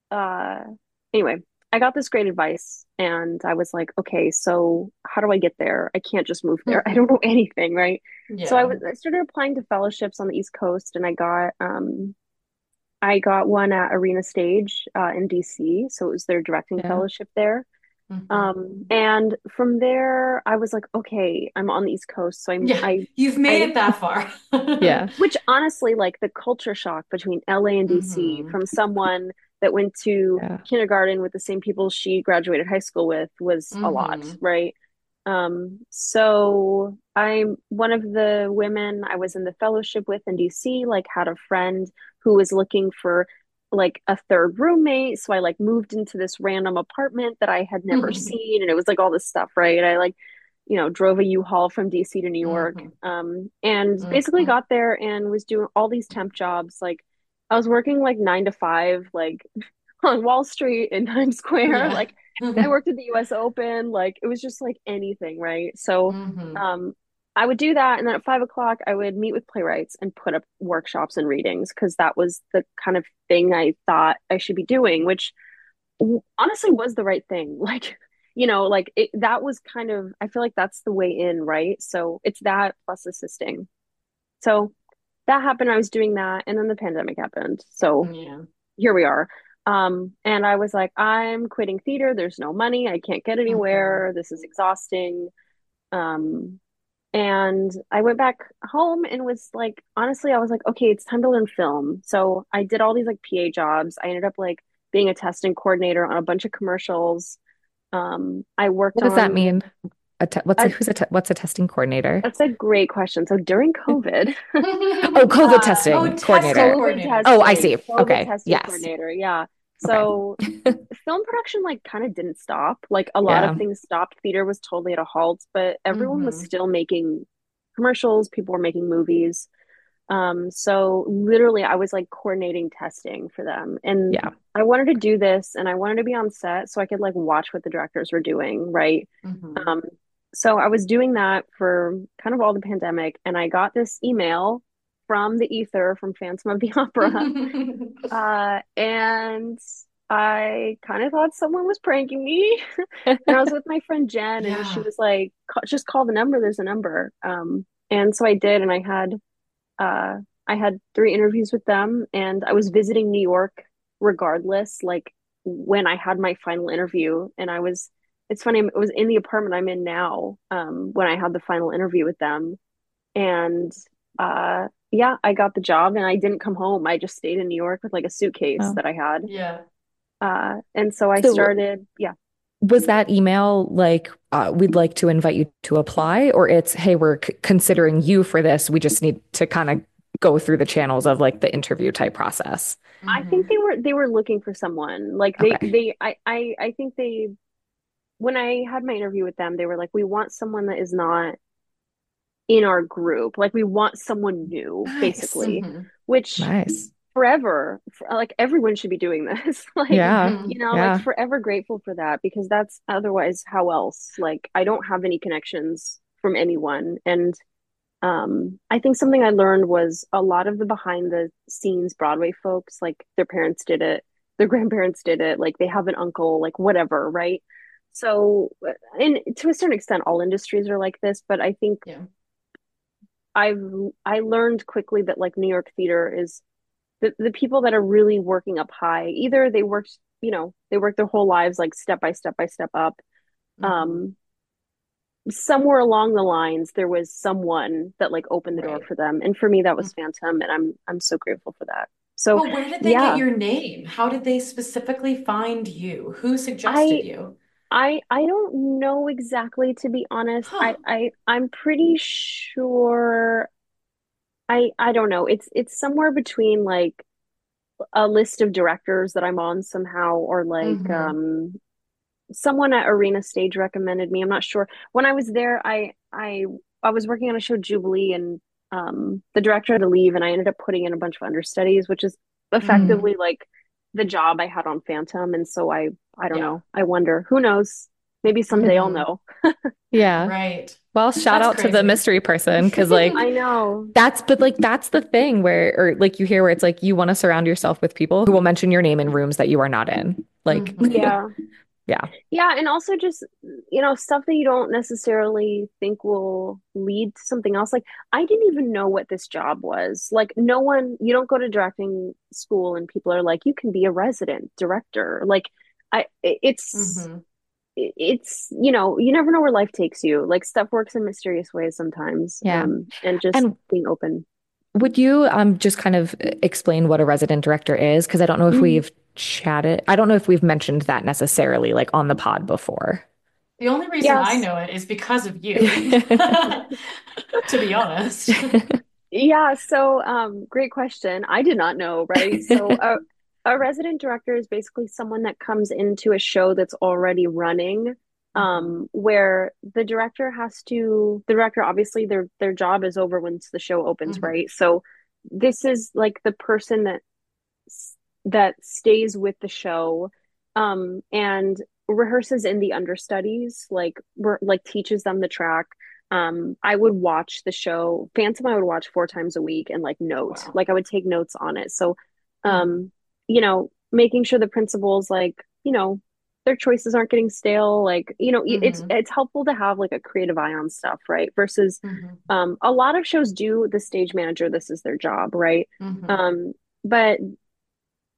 Speaker 1: uh anyway, I got this great advice and I was like, okay, so how do I get there? I can't just move there. I don't know anything, right? So I
Speaker 2: Yeah.
Speaker 1: was I started applying to fellowships on the East Coast, and I got um I got one at Arena Stage uh, in D C. So it was their directing
Speaker 3: Yeah.
Speaker 1: fellowship there.
Speaker 2: hmm
Speaker 1: Um, and from there, I was like, okay, I'm on the East Coast, so I'm
Speaker 2: Yeah.
Speaker 1: I
Speaker 2: You've made
Speaker 1: I
Speaker 2: it that far.
Speaker 3: Yeah.
Speaker 1: which honestly, like the culture shock between L A and D C
Speaker 2: hmm
Speaker 1: from someone that went to
Speaker 3: Yeah.
Speaker 1: kindergarten with the same people she graduated high school with was a lot,
Speaker 2: hmm
Speaker 1: right? Um, so I'm one of the women I was in the fellowship with in D C, like had a friend who was looking for like a third roommate. So I like moved into this random apartment that I had never seen, and it was like all this stuff, right? I like you know, drove a U-Haul from D C to New York,
Speaker 2: hmm
Speaker 1: um, and basically
Speaker 2: hmm
Speaker 1: got there and was doing all these temp jobs. Like I was working like nine to five, like on Wall Street in Times Square.
Speaker 2: Yeah.
Speaker 1: Like I worked at the U S Open. Like it was just like anything, right? So
Speaker 2: hmm
Speaker 1: um, I would do that, and then at five o'clock, I would meet with playwrights and put up workshops and readings because that was the kind of thing I thought I should be doing, which honestly was the right thing. Like, you know, like it, that was kind of, I feel like that's the way in, right? So it's that plus assisting. So that happened. I was doing that, and then the pandemic happened. So
Speaker 2: Yeah.
Speaker 1: here we are. Um, and I was like, I'm quitting theater. There's no money. I can't get
Speaker 2: hmm
Speaker 1: anywhere. This is exhausting. Um, And I went back home and was like, honestly, I was like, okay, it's time to learn film. So I did all these like P A jobs. I ended up like being a testing coordinator on a bunch of commercials. Um, I worked
Speaker 3: What does that
Speaker 1: on
Speaker 3: mean? A te what's a
Speaker 1: a,
Speaker 3: who's a te what's a testing coordinator?
Speaker 1: that's a great question. So during COVID,
Speaker 3: Oh, COVID
Speaker 1: uh,
Speaker 2: Oh,
Speaker 3: testing
Speaker 2: testing
Speaker 3: coordinator.
Speaker 1: COVID
Speaker 2: coordinator.
Speaker 3: Oh, I
Speaker 1: testing,
Speaker 3: see.
Speaker 1: COVID
Speaker 3: Okay.
Speaker 1: testing
Speaker 3: Yes.
Speaker 1: coordinator, yeah.
Speaker 3: Okay.
Speaker 1: So film production like kind of didn't stop. Like a lot of
Speaker 3: Yeah.
Speaker 1: things stopped. Theater was totally at a halt, but everyone was
Speaker 2: Hmm.
Speaker 1: still making commercials. People were making movies. Um, so literally I was like coordinating testing for them. And
Speaker 3: Yeah.
Speaker 1: I wanted to do this and I wanted to be on set so I could like watch what the directors were doing, right?
Speaker 2: Hmm.
Speaker 1: Um, so I was doing that for kind of all the pandemic, and I got this email from the ether from Phantom of the Opera. Uh, and I kind of thought someone was pranking me. And I was with my friend Jen, and she
Speaker 2: Yeah.
Speaker 1: was like, just call the number, there's a number. Um, and so I did, and I had uh I had three interviews with them, and I was visiting New York regardless, like when I had my final interview. And I was it's funny, it was in the apartment I'm in now, um, when I had the final interview with them. And uh yeah, I got the job and I didn't come home. I just stayed in New York with like a suitcase
Speaker 3: Oh.
Speaker 1: that I had.
Speaker 2: Yeah.
Speaker 1: Uh and so I
Speaker 3: So
Speaker 1: started, yeah.
Speaker 3: was that email like, uh, we'd like to invite you to apply, or it's, hey, we're c considering you for this. We just need to kind of go through the channels of like the interview type process.
Speaker 1: I think
Speaker 2: Hmm.
Speaker 1: they were they were looking for someone. Like they
Speaker 3: Okay.
Speaker 1: they I I I think they when I had my interview with them, they were like, we want someone that is not in our group. Like, we want someone new,
Speaker 3: Nice.
Speaker 1: basically,
Speaker 2: Hmm.
Speaker 1: which
Speaker 3: Nice.
Speaker 1: forever, like, everyone should be doing this. Like,
Speaker 3: Yeah.
Speaker 2: Hmm.
Speaker 1: you know, like,
Speaker 3: Yeah.
Speaker 1: forever grateful for that, because that's otherwise, how else? Like, I don't have any connections from anyone. And um, I think something I learned was a lot of the behind the scenes Broadway folks, like, their parents did it, their grandparents did it, like, they have an uncle, like, whatever, right? So, and to a certain extent, all industries are like this, but I think
Speaker 2: Yeah.
Speaker 1: I've I learned quickly that like New York theater is the, the people that are really working up high. Either they worked, you know, they worked their whole lives like step by step by step up.
Speaker 2: Hmm.
Speaker 1: Um, somewhere along the lines, there was someone that like opened the door
Speaker 2: Right.
Speaker 1: for them, and for me, that was Phantom, and I'm I'm so grateful for that. So,
Speaker 2: But where did they get
Speaker 1: yeah,
Speaker 2: your name? How did they specifically find you? Who suggested
Speaker 1: I
Speaker 2: you?
Speaker 1: I I don't know exactly, to be honest. I
Speaker 2: Huh.
Speaker 1: I I'm pretty sure. I I don't know. It's it's somewhere between like a list of directors that I'm on somehow, or like
Speaker 2: Hmm.
Speaker 1: um someone at Arena Stage recommended me. I'm not sure. When I was there, I I I was working on a show Jubilee, and um the director had to leave, and I ended up putting in a bunch of understudies, which is
Speaker 2: Hmm.
Speaker 1: effectively like the job I had on Phantom. And so I I don't
Speaker 2: Yeah.
Speaker 1: know. I wonder. Who knows? Maybe someday I'll
Speaker 2: Hmm.
Speaker 1: know.
Speaker 3: Yeah.
Speaker 2: Right.
Speaker 3: Well, shout
Speaker 2: That's
Speaker 3: out to the
Speaker 2: crazy.
Speaker 3: mystery person because, like,
Speaker 1: I know.
Speaker 3: that's, but like, that's the thing where, or like, you hear where it's like, you want to surround yourself with people who will mention your name in rooms that you are not in. Like,
Speaker 2: Hmm.
Speaker 1: Yeah.
Speaker 3: yeah.
Speaker 1: Yeah, and also just, you know, stuff that you don't necessarily think will lead to something else. Like, I didn't even know what this job was. Like, no one, you don't go to directing school and people are like, you can be a resident director. Like, I, it's,
Speaker 2: Hmm.
Speaker 1: it's, you know, you never know where life takes you. Like, stuff works in mysterious ways sometimes.
Speaker 3: Yeah.
Speaker 1: Um, and just
Speaker 3: And
Speaker 1: being open.
Speaker 3: would you um just kind of explain what a resident director is? Because I don't know if
Speaker 1: Mhm.
Speaker 3: we've chatted, I don't know if we've mentioned that necessarily, like on the pod before.
Speaker 2: The only reason I
Speaker 1: Yes.
Speaker 2: know it is because of you, to be honest.
Speaker 1: Yeah, so um, great question. I did not know, right? So a a resident director is basically someone that comes into a show that's already running,
Speaker 2: Hmm.
Speaker 1: um, where the director has to, the director obviously their their job is over once the show opens,
Speaker 2: Hmm.
Speaker 1: right? So this is like the person that s- that stays with the show, um, and rehearses in the understudies, like re like teaches them the track. Um, I would watch the show Phantom. I would watch four times a week and like note,
Speaker 2: Wow.
Speaker 1: like I would take notes on it. So,
Speaker 2: Hmm.
Speaker 1: um, you know, making sure the principals, like, you know, their choices aren't getting stale. Like, you know, it's
Speaker 2: Hmm.
Speaker 1: it's helpful to have like a creative eye on stuff, right? Versus,
Speaker 2: Hmm.
Speaker 1: um, a lot of shows do the stage manager. This is their job, right?
Speaker 2: Hmm.
Speaker 1: Um, but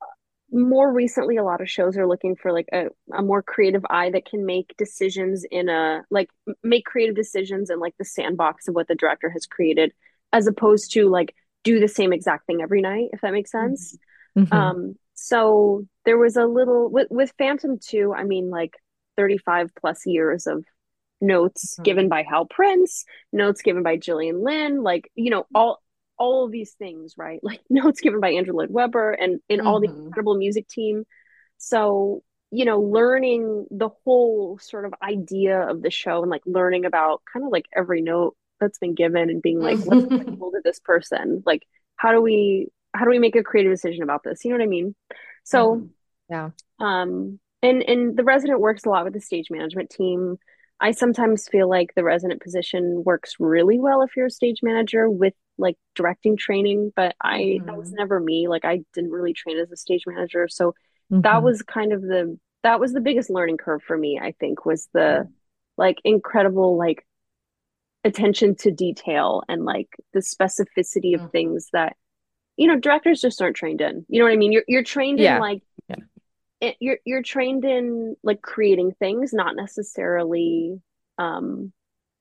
Speaker 1: more recently, a lot of shows are looking for like a, a more creative eye that can make decisions in a like make creative decisions in like the sandbox of what the director has created, as opposed to like do the same exact thing every night, if that makes sense.
Speaker 2: Mhm.
Speaker 3: Hmm.
Speaker 1: Um, so there was a little with with Phantom two, I mean like thirty-five plus years of notes given
Speaker 2: Mhm.
Speaker 1: by Hal Prince, notes given by Gillian Lynn, like, you know, all all of these things, right? Like notes given by Andrew Lloyd Webber and in all the
Speaker 2: Mhm.
Speaker 1: incredible music team. So, you know, learning the whole sort of idea of the show and like learning about kind of like every note that's been given and being like, what's
Speaker 2: Mhm.
Speaker 1: applicable to this person? Like, how do we how do we make a creative decision about this? You know what I mean? So,
Speaker 2: Mhm.
Speaker 3: Yeah.
Speaker 1: um, and and the resident works a lot with the stage management team. I sometimes feel like the resident position works really well if you're a stage manager with like directing training, but I that was
Speaker 2: Mhm.
Speaker 1: never me. Like I didn't really train as a stage manager, so that
Speaker 3: Hmm.
Speaker 1: was kind of the that was the biggest learning curve for me, I think, was the like incredible like attention to detail and like the specificity of
Speaker 2: Mhm.
Speaker 1: things that you know directors just aren't trained in. You know what I mean? You're you're trained in
Speaker 3: Yeah.
Speaker 1: like
Speaker 3: Yeah.
Speaker 1: it, you're you're trained in like creating things, not necessarily um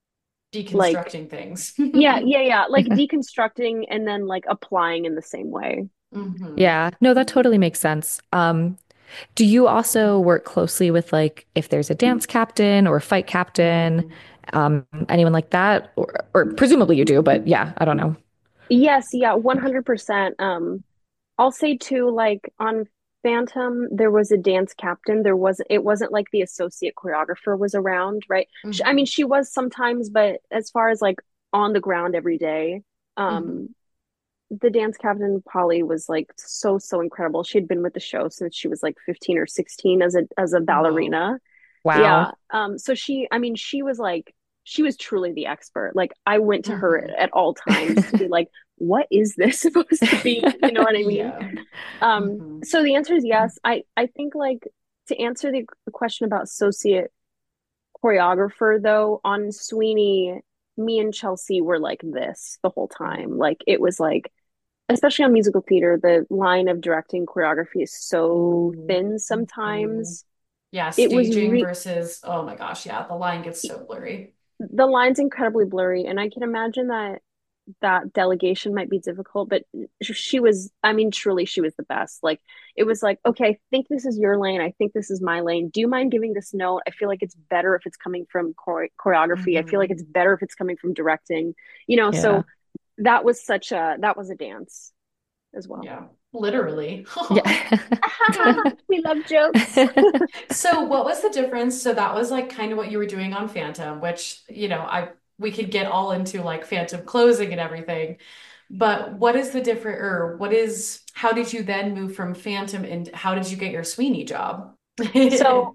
Speaker 1: like
Speaker 2: Deconstructing things.
Speaker 1: yeah, yeah, yeah, like deconstructing and then like applying in the same way.
Speaker 2: Mhm.
Speaker 3: Yeah. No, that totally makes sense. Um, do you also work closely with like if there's a dance captain or a fight captain,
Speaker 2: Mhm.
Speaker 3: um, anyone like that? Or, or presumably you do, but yeah, I don't know.
Speaker 1: Yes, yeah, one hundred percent. Um, I'll say too, like on Phantom, there was a dance captain. There was it wasn't like the associate choreographer was around, right? She, I mean,
Speaker 2: Mhm.
Speaker 1: she was sometimes, but as far as like on the ground every day,
Speaker 2: Mhm.
Speaker 1: um, the dance captain Polly was like so so incredible. She had been with the show since she was like fifteen or sixteen as a as a
Speaker 2: Whoa.
Speaker 1: ballerina.
Speaker 3: Wow.
Speaker 1: Yeah. Um so she I mean she was like she was truly the expert. Like I went to her
Speaker 2: Mhm.
Speaker 1: at all times to be like what is this supposed to be? You know what I mean?
Speaker 2: Yeah.
Speaker 1: Um
Speaker 2: Mhm.
Speaker 1: so the answer is yes. I I think like to answer the, the question about associate choreographer though on Sweeney, me and Chelsea were like this the whole time.
Speaker 2: Mhm.
Speaker 1: Like it was like especially on musical theater, the line of directing choreography is so
Speaker 2: Ooh.
Speaker 1: thin
Speaker 2: Mhm.
Speaker 1: sometimes.
Speaker 2: Yeah,
Speaker 1: It was
Speaker 2: staging
Speaker 1: re
Speaker 2: versus, oh my gosh, yeah, the line gets so blurry.
Speaker 1: the line's incredibly blurry, and I can imagine that that delegation might be difficult, but she was, I mean, truly, she was the best. Like, it was like, okay, I think this is your lane. I think this is my lane. Do you mind giving this note? I feel like it's better if it's coming from chore choreography. I feel like
Speaker 2: Mhm.
Speaker 1: it's better if it's coming from directing, you know,
Speaker 3: Yeah.
Speaker 1: so that was such a, that was a dance as well.
Speaker 2: Yeah, literally.
Speaker 3: Yeah.
Speaker 1: We love jokes.
Speaker 2: So what was the difference? So that was like kind of what you were doing on Phantom, which, you know, I we could get all into like Phantom closing and everything. But what is the different or what is how did you then move from Phantom and how did you get your Sweeney job?
Speaker 1: So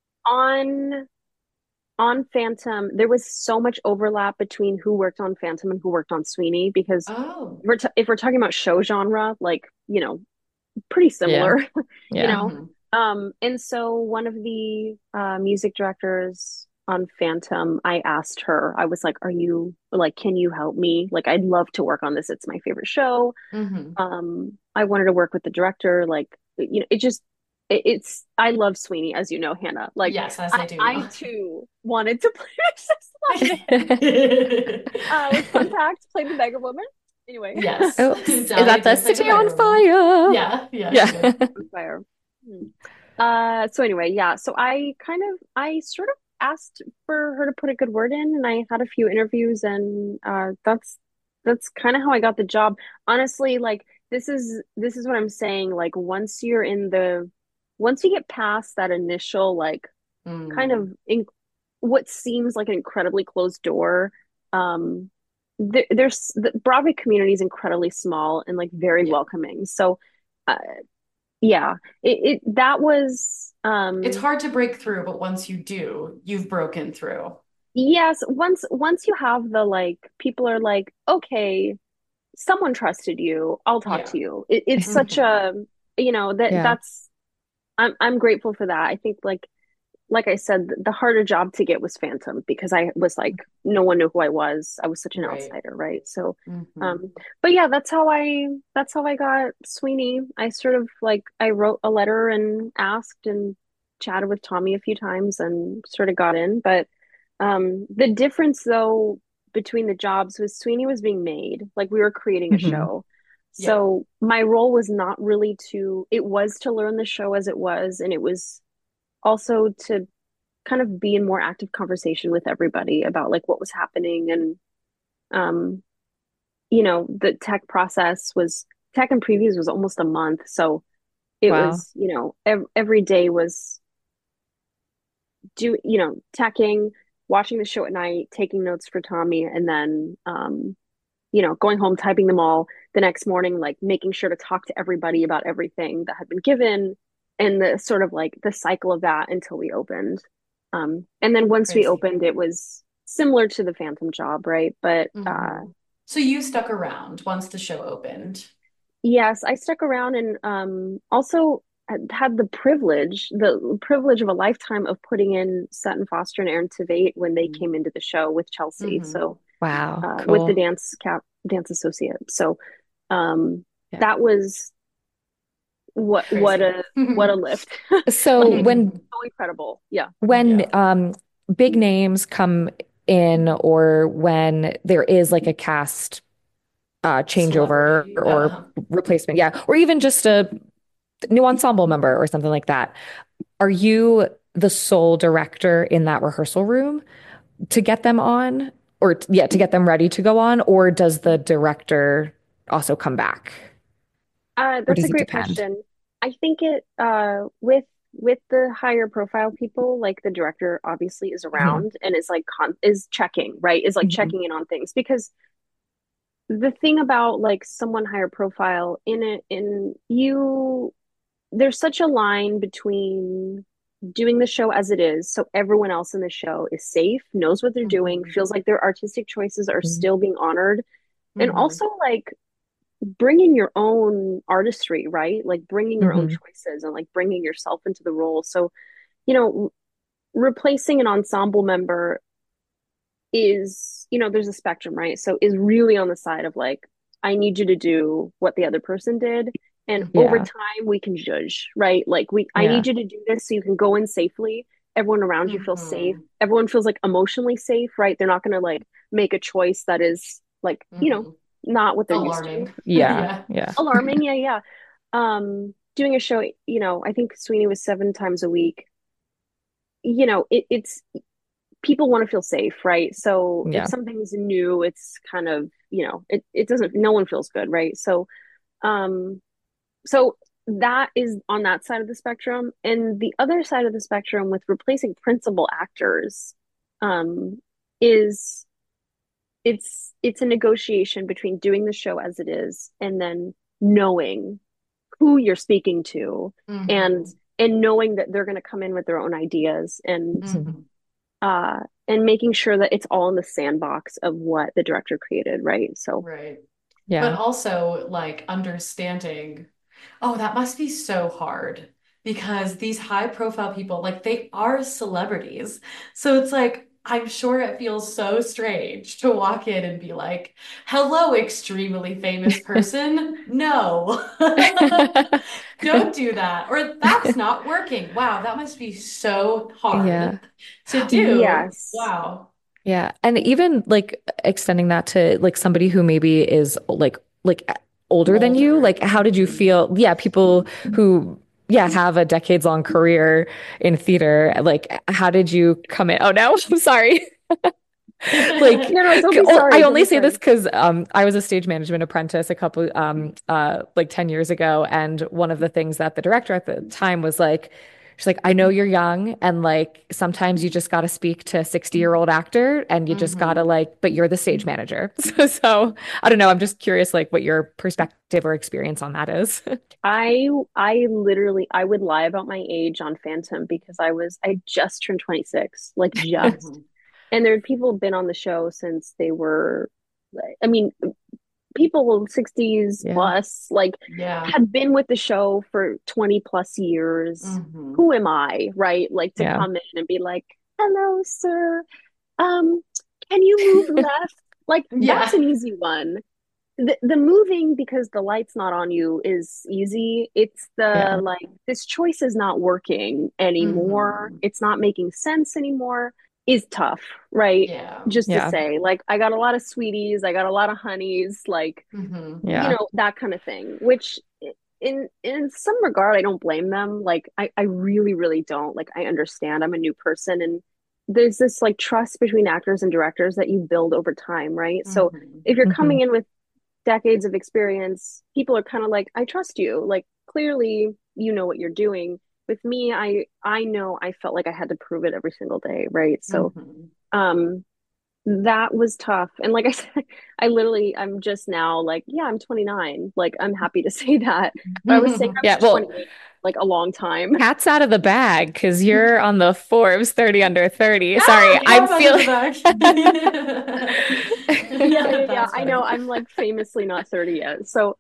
Speaker 1: on on Phantom, there was so much overlap between who worked on Phantom and who worked on Sweeney because
Speaker 2: Oh.
Speaker 1: if we're, t if we're talking about show genre, like, you know, pretty
Speaker 3: Yeah.
Speaker 1: similar, you
Speaker 3: Yeah.
Speaker 1: know.
Speaker 2: Hmm.
Speaker 1: Um, and so one of the uh, music directors on Phantom, I asked her, I was like, are you like, can you help me? Like, I'd love to work on this. It's my favorite show.
Speaker 2: Hmm.
Speaker 1: Um, I wanted to work with the director. Like, you know, it just, it, it's, I love Sweeney, as you know, Hannah. Like,
Speaker 2: Yes, as
Speaker 1: I,
Speaker 2: I do
Speaker 1: I
Speaker 2: know.
Speaker 1: too wanted to play Princess Leia. Uh, with Fun Fact, played the Beggar Woman. Anyway,
Speaker 2: Yes.
Speaker 3: Oops. Is
Speaker 2: Dahlia
Speaker 3: that the
Speaker 2: did play the
Speaker 3: City on
Speaker 2: beggar woman.
Speaker 3: Fire?
Speaker 2: Yeah, yeah, she
Speaker 3: Yeah.
Speaker 2: did.
Speaker 1: on fire. Hmm. Uh, so anyway, yeah. So I kind of, I sort of asked for her to put a good word in, and I had a few interviews, and uh, that's that's kind of how I got the job. Honestly, like this is this is what I'm saying. Like once you're in the, once you get past that initial like kind
Speaker 2: Mm,
Speaker 1: of in, what seems like an incredibly closed door, um, there, there's the Broadway community is incredibly small and like very
Speaker 2: yeah.
Speaker 1: welcoming. So. Uh, yeah, it, it that was
Speaker 2: It's
Speaker 1: um
Speaker 2: hard to break through, but once you do, you've broken through.
Speaker 1: yes, once once you have the like people are like, okay, someone trusted you, I'll talk
Speaker 2: Yeah.
Speaker 1: to you. It, it's such
Speaker 2: Hmm.
Speaker 1: a you know that
Speaker 3: Yeah.
Speaker 1: that's I'm I'm grateful for that. I think like like I said, the harder job to get was Phantom because I was like, no one knew who I was. I was such an
Speaker 2: Right.
Speaker 1: outsider, right? So,
Speaker 2: Hmm.
Speaker 1: um, but yeah, that's how I that's how I got Sweeney. I sort of like I wrote a letter and asked and chatted with Tommy a few times and sort of got in. But um, the difference though between the jobs was Sweeney was being made, like we were creating a
Speaker 3: Hmm.
Speaker 1: show.
Speaker 2: Yeah.
Speaker 1: So my role was not really to, it was to learn the show as it was, and it was also to kind of be in more active conversation with everybody about like what was happening and um you know the tech process was tech and previews was almost a month, so it
Speaker 3: Wow.
Speaker 1: was, you know, ev- every day was do you know teching, watching the show at night, taking notes for Tommy, and then um you know going home, typing them all the next morning, like making sure to talk to everybody about everything that had been given, and the sort of like the cycle of that until we opened. Um, and then once we
Speaker 2: Crazy.
Speaker 1: opened, it was similar to the Phantom job, right? But uh,
Speaker 2: Hmm. So you stuck around once the show opened.
Speaker 1: yes, I stuck around and um, also had the privilege, the privilege of a lifetime of putting in Sutton Foster and Aaron Tveit when they came into the show with Chelsea.
Speaker 2: Hmm.
Speaker 1: So
Speaker 3: Wow.
Speaker 1: uh, with the
Speaker 3: Cool.
Speaker 1: dance cap, dance associate. So um,
Speaker 3: Yeah.
Speaker 1: that was what what
Speaker 2: Crazy.
Speaker 1: a what a lift.
Speaker 3: So
Speaker 1: Like
Speaker 3: when
Speaker 1: so incredible. Yeah.
Speaker 3: when
Speaker 2: Yeah.
Speaker 3: um big names come in or when there is like a cast uh changeover
Speaker 2: Celebrity.
Speaker 3: or
Speaker 2: Uh,
Speaker 3: replacement, yeah, or even just a new ensemble member or something like that, are you the sole director in that rehearsal room to get them on or yeah, to get them ready to go on, or does the director also come back?
Speaker 1: Uh,
Speaker 3: Or
Speaker 1: that's a
Speaker 3: does it
Speaker 1: great
Speaker 3: depend?
Speaker 1: question. I think it uh with with the higher profile people, like the director obviously is
Speaker 3: Hmm.
Speaker 1: around and is like con is checking, right? Is like
Speaker 3: Hmm.
Speaker 1: checking in on things because the thing about like someone higher profile in it in you there's such a line between doing the show as it is, so everyone else in the show is safe, knows what they're doing,
Speaker 2: hmm.
Speaker 1: feels like their artistic choices are still being honored, and
Speaker 2: Hmm.
Speaker 1: also like bringing your own artistry, right? Like bringing your own
Speaker 3: Hmm.
Speaker 1: choices and like bringing yourself into the role. So, you know, replacing an ensemble member is, you know, there's a spectrum, right? So is really on the side of like, I need you to do what the other person did. And over
Speaker 3: Yeah.
Speaker 1: time we can judge, right? Like we I
Speaker 3: Yeah.
Speaker 1: need you to do this so you can go in safely. Everyone around you feels safe.
Speaker 2: Hmm.
Speaker 1: Everyone feels like emotionally safe, right? They're not gonna like make a choice that is like, you know,
Speaker 2: Hmm.
Speaker 1: not what they're used to.
Speaker 2: Alarming.
Speaker 3: Yeah.
Speaker 2: Yeah.
Speaker 3: Yeah.
Speaker 1: Alarming, yeah, yeah. Um, doing a show, you know, I think Sweeney was seven times a week. You know, it, it's people want to feel safe, right? So if
Speaker 3: Yeah.
Speaker 1: something's new, it's kind of, you know, it, it doesn't, no one feels good, right? So, um, so that is on that side of the spectrum. And the other side of the spectrum with replacing principal actors, um, is it's it's a negotiation between doing the show as it is and then knowing who you're speaking to and
Speaker 2: Hmm.
Speaker 1: and knowing that they're going to come in with their own ideas and
Speaker 3: Mhm.
Speaker 2: Hmm.
Speaker 1: uh and making sure that it's all in the sandbox of what the director created, right? So
Speaker 2: Right. But
Speaker 3: Yeah.
Speaker 2: also like understanding, oh, that must be so hard because these high profile people, like they are celebrities. So it's like, I'm sure it feels so strange to walk in and be like, hello, extremely famous person. No, don't do that. Or that's not working. Wow, that must be so
Speaker 3: Yeah.
Speaker 2: hard to do.
Speaker 1: yes.
Speaker 2: Wow.
Speaker 3: Yeah. And even like extending that to like somebody who maybe is like like older than you,
Speaker 2: Older.
Speaker 3: like how did you
Speaker 2: Hmm.
Speaker 3: feel? Yeah, people who yeah, have a decades long career in theater. Like how did you come in? Oh no, I'm sorry. Like,
Speaker 1: No, no, don't be
Speaker 3: oh, I
Speaker 1: sorry, don't
Speaker 3: only
Speaker 1: be
Speaker 3: say this
Speaker 1: sorry.
Speaker 3: because um, I was a stage management apprentice a couple, um, uh, like ten years ago. And one of the things that the director at the time was like, she's like, I know you're young and like sometimes you just got to speak to a sixty year old actor and you just got to
Speaker 2: Hmm.
Speaker 3: like, but you're the stage manager. So, so I don't know. I'm just curious, like, what your perspective or experience on that is.
Speaker 1: I I literally I would lie about my age on Phantom because I was I just turned twenty-six, like just.
Speaker 2: Hmm.
Speaker 1: And there are people who've been on the show since they were, I mean, people sixties
Speaker 3: Yeah.
Speaker 1: plus, like,
Speaker 2: Yeah.
Speaker 1: had been with the show for twenty plus years.
Speaker 2: Hmm.
Speaker 1: Who am I, right? Like to
Speaker 3: Yeah.
Speaker 1: come in and be like, hello, sir. Um, can you move left? Like, that's
Speaker 2: Yeah.
Speaker 1: an easy one. The, the moving because the light's not on you is easy. It's the
Speaker 3: Yeah.
Speaker 1: like, this choice is not working anymore.
Speaker 2: Hmm.
Speaker 1: It's not making sense anymore is tough, right?
Speaker 2: Yeah.
Speaker 1: Just to
Speaker 3: Yeah.
Speaker 1: say, like, I got a lot of sweeties, I got a lot of honeys, like,
Speaker 2: Hmm.
Speaker 1: you
Speaker 3: Yeah.
Speaker 1: know, that kind of thing, which in in some regard I don't blame them. Like I, I really, really don't. Like I understand I'm a new person and there's this like trust between actors and directors that you build over time, right? So
Speaker 2: Hmm.
Speaker 1: if you're
Speaker 3: Hmm.
Speaker 1: coming in with decades of experience, people are kind of like, I trust you. Like clearly you know what you're doing. With me, I I know I felt like I had to prove it every single day, right? So
Speaker 2: Hmm.
Speaker 1: um that was tough. And like I said, I literally, I'm just now like, yeah, I'm twenty-nine. Like, I'm happy to say that. But I was saying I was
Speaker 3: Yeah. Well,
Speaker 1: twenty-eight like a long time.
Speaker 3: cat's out of the bag because you're on the Forbes thirty under thirty. Sorry,
Speaker 2: Ah,
Speaker 3: I'm
Speaker 2: cat out of the
Speaker 3: feeling.
Speaker 2: bag.
Speaker 1: Yeah, yeah, yeah.
Speaker 2: That's
Speaker 1: I know
Speaker 2: funny.
Speaker 1: I'm like famously not thirty yet. So,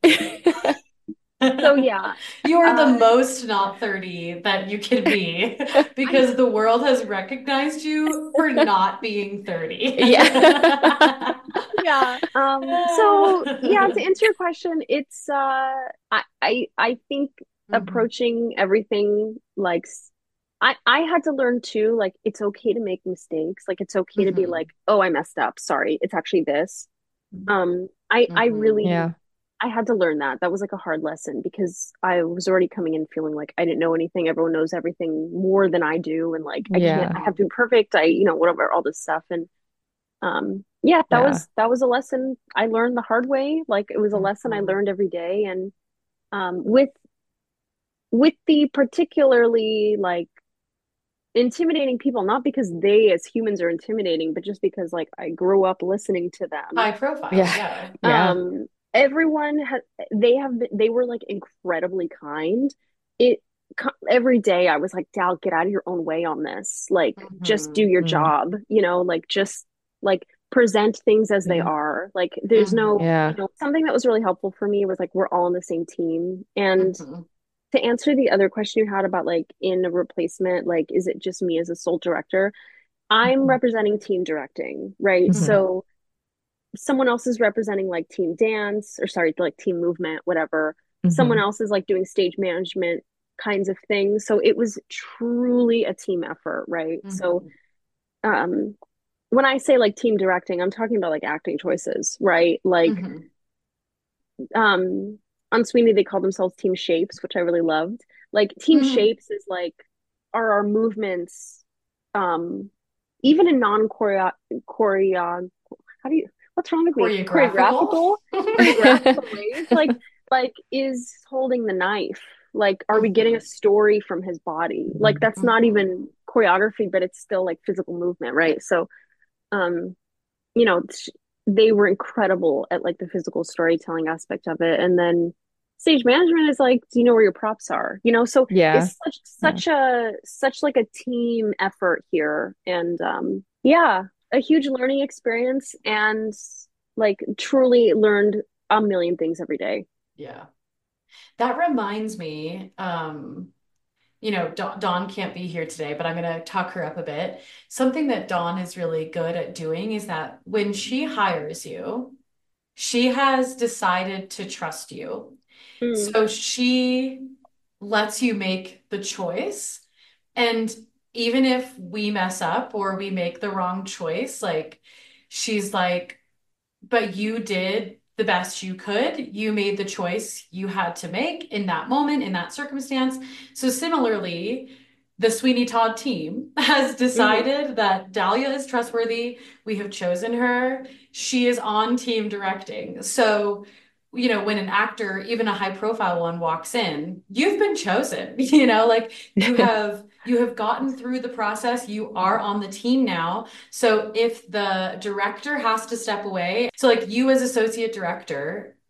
Speaker 1: so yeah.
Speaker 2: You are the
Speaker 1: Uh,
Speaker 2: most not thirty that you can be
Speaker 1: I,
Speaker 2: because the world has recognized you for not being thirty.
Speaker 3: Yeah.
Speaker 1: yeah. Um, so yeah, to answer your question, it's, uh, I, I, I think
Speaker 2: Mhm.
Speaker 1: approaching everything like, I, I had to learn too, like, it's okay to make mistakes. Like, it's okay to be like,
Speaker 2: Mhm.
Speaker 1: oh, I messed up. Sorry. It's actually this. Um, I, I
Speaker 2: Mhm.
Speaker 1: really,
Speaker 3: Yeah.
Speaker 1: I had to learn that. That was like a hard lesson because I was already coming in feeling like I didn't know anything. Everyone knows everything more than I do. And like, I can't,
Speaker 3: Yeah.
Speaker 1: I have to be perfect. I, you know, whatever, all this stuff. And, um, yeah, that
Speaker 3: Yeah.
Speaker 1: was, that was a lesson I learned the hard way. Like, it was a lesson I
Speaker 2: Mhm.
Speaker 1: learned every day. And, um, with, with the particularly like, intimidating people, not because they as humans are intimidating, but just because like I grew up listening to them.
Speaker 2: High profile,
Speaker 3: Yeah.
Speaker 2: yeah.
Speaker 3: Yeah.
Speaker 1: Um, everyone had they have been, they were like incredibly kind. It every day I was like, Dal, get out of your own way on this. Like, just do
Speaker 2: Mhm.
Speaker 1: your
Speaker 3: Mm.
Speaker 1: job, you know, like just like present things as they
Speaker 3: Yeah.
Speaker 1: are. Like, there's no,
Speaker 2: Mhm.
Speaker 1: you
Speaker 3: Yeah.
Speaker 1: know, something that was really helpful for me was like we're all on the same team. And
Speaker 2: Mhm.
Speaker 1: to answer the other question you had about like in a replacement, like, is it just me as a sole director? I'm
Speaker 3: Mhm.
Speaker 1: representing team directing, right?
Speaker 3: Mhm.
Speaker 2: Mhm.
Speaker 1: So someone else is representing like team dance or sorry, like team movement, whatever. Someone
Speaker 3: Mhm.
Speaker 1: else is like doing stage management kinds of things. So it was truly a team effort, right? So
Speaker 2: Mhm.
Speaker 1: um when I say like team directing, I'm talking about like acting choices, right? Like
Speaker 2: Mhm.
Speaker 1: um on Sweeney they call themselves team shapes, which I really loved. Like team
Speaker 2: Mhm.
Speaker 1: shapes is like are our movements um even in non choreo choreo how do you what's wrong with me
Speaker 2: Choreographical.
Speaker 1: choreographical choreographical ways like like is holding the knife, like are we getting a
Speaker 2: Mhm.
Speaker 1: story from his body, like that's not
Speaker 2: Mhm.
Speaker 1: even choreography but it's still like physical movement, right? So um you know, they were incredible at like the physical storytelling aspect of it. And then stage management is like, do you know where your props are? You know, so
Speaker 3: Yeah.
Speaker 1: it's such
Speaker 3: Yeah.
Speaker 1: such a such like a team effort here. And um yeah, a huge learning experience and like truly learned a million things every day.
Speaker 2: Yeah. That reminds me, um, you know, Dawn, Dawn can't be here today, but I'm going to talk her up a bit. Something that Dawn is really good at doing is that when she hires you, she has decided to trust you.
Speaker 1: Mm,
Speaker 2: So she lets you make the choice. And even if we mess up or we make the wrong choice, like she's like, but you did the best you could. You made the choice you had to make in that moment, in that circumstance. So, similarly, the Sweeney Todd team has
Speaker 1: hmm
Speaker 2: decided that Dahlia is trustworthy. We have chosen her. She is on team directing. So, you know, when an actor, even a high profile one, walks in, you've been chosen, you know, like you have you have gotten through the process. You are on the team now. So if the director has to step away, so like you as associate director,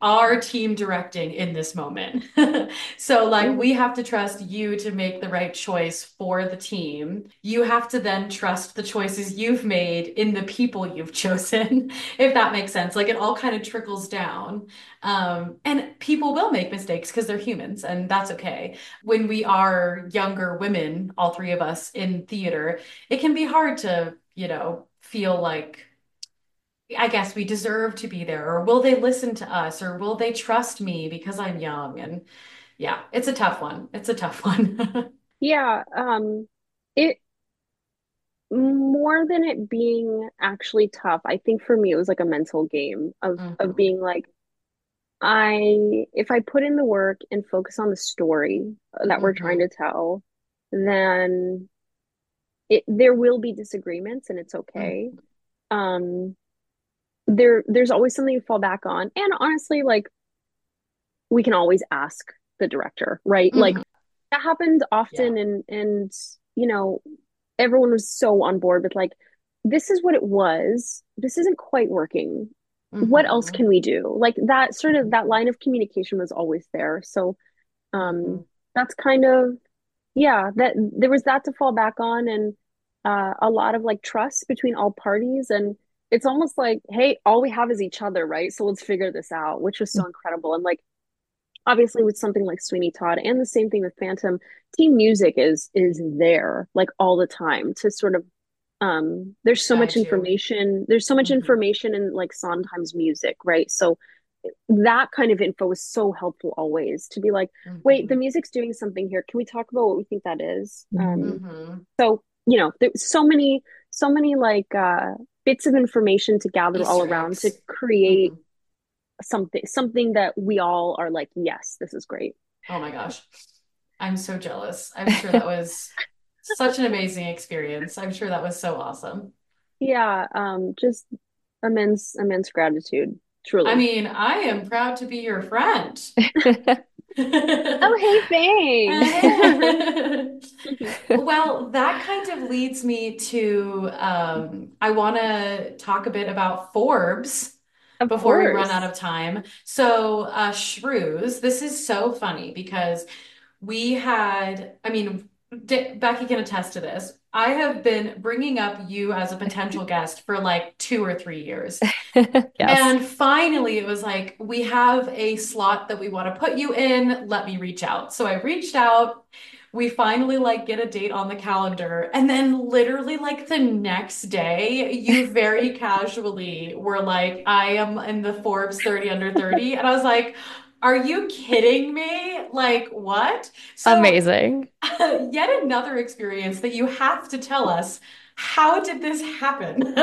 Speaker 2: our team directing in this moment. So, like,
Speaker 1: Mhm.
Speaker 2: we have to trust you to make the right choice for the team. You have to then trust the choices you've made in the people you've chosen, if that makes sense. Like, it all kind of trickles down. Um, and people will make mistakes because they're humans, and that's okay. When we are younger women, all three of us in theater, it can be hard to, you know, feel like, I guess we deserve to be there, or will they listen to us, or will they trust me because I'm young? And yeah, it's a tough one. It's a tough one.
Speaker 1: Yeah, um, it more than it being actually tough, I think for me it was like a mental game of of
Speaker 2: hmm
Speaker 1: being like I if I put in the work and focus on the story that we're trying
Speaker 2: hmm
Speaker 1: to tell, then it there will be disagreements and it's okay.
Speaker 2: hmm
Speaker 1: Um, there there's always something to fall back on. And honestly, like we can always ask the director, right? Like
Speaker 2: hmm
Speaker 1: that happened
Speaker 2: Yeah.
Speaker 1: often and and you know, everyone was so on board with like this is what it was. This isn't quite working. What else
Speaker 2: hmm
Speaker 1: can we do? Like that sort of that
Speaker 2: hmm
Speaker 1: line of communication was always there. So um
Speaker 2: hmm
Speaker 1: that's kind of yeah, that there was that to fall back on and uh a lot of like trust between all parties and it's almost like, hey, all we have is each other, right? So let's figure this out, which was so incredible. And like obviously with something like Sweeney Todd and the same thing with Phantom, team music is is there like all the time to sort of um there's so much
Speaker 2: Guide you.
Speaker 1: information there's so much
Speaker 2: hmm
Speaker 1: information in like Sondheim's music, right? So that kind of info is so helpful always to be like, wait, the
Speaker 2: hmm
Speaker 1: music's doing something here. Can we talk about what we think that is? Um
Speaker 2: hmm
Speaker 1: so you know there's so many so many like uh bits of information to gather all
Speaker 2: Easter
Speaker 1: around to
Speaker 2: eggs.
Speaker 1: create
Speaker 2: hmm
Speaker 1: something something that we all are like, yes, this is great.
Speaker 2: Oh my gosh. I'm so jealous. I'm sure that was such an amazing experience. I'm sure that was so awesome.
Speaker 1: Yeah, um, just immense, immense gratitude,
Speaker 2: I
Speaker 1: truly.
Speaker 2: mean, I am proud to be your friend.
Speaker 1: Oh, hey, thanks.
Speaker 2: Well, that kind of leads me to um, I want to talk a bit about Forbes
Speaker 1: Of
Speaker 2: before we run out
Speaker 1: course.
Speaker 2: of time. So, uh, Shrews, this is so funny because we had, I mean, D Becky can attest to this. I have been bringing up you as a potential guest for like two or three years.
Speaker 3: Yes.
Speaker 2: And finally, it was like, we have a slot that we want to put you in. Let me reach out. So I reached out. We finally like get a date on the calendar. And then literally like the next day, you very casually were like, I am in the Forbes thirty under thirty. And I was like, are you kidding me? Like, what? So
Speaker 3: Amazing.
Speaker 2: yet another experience that you have to tell us. How did this happen?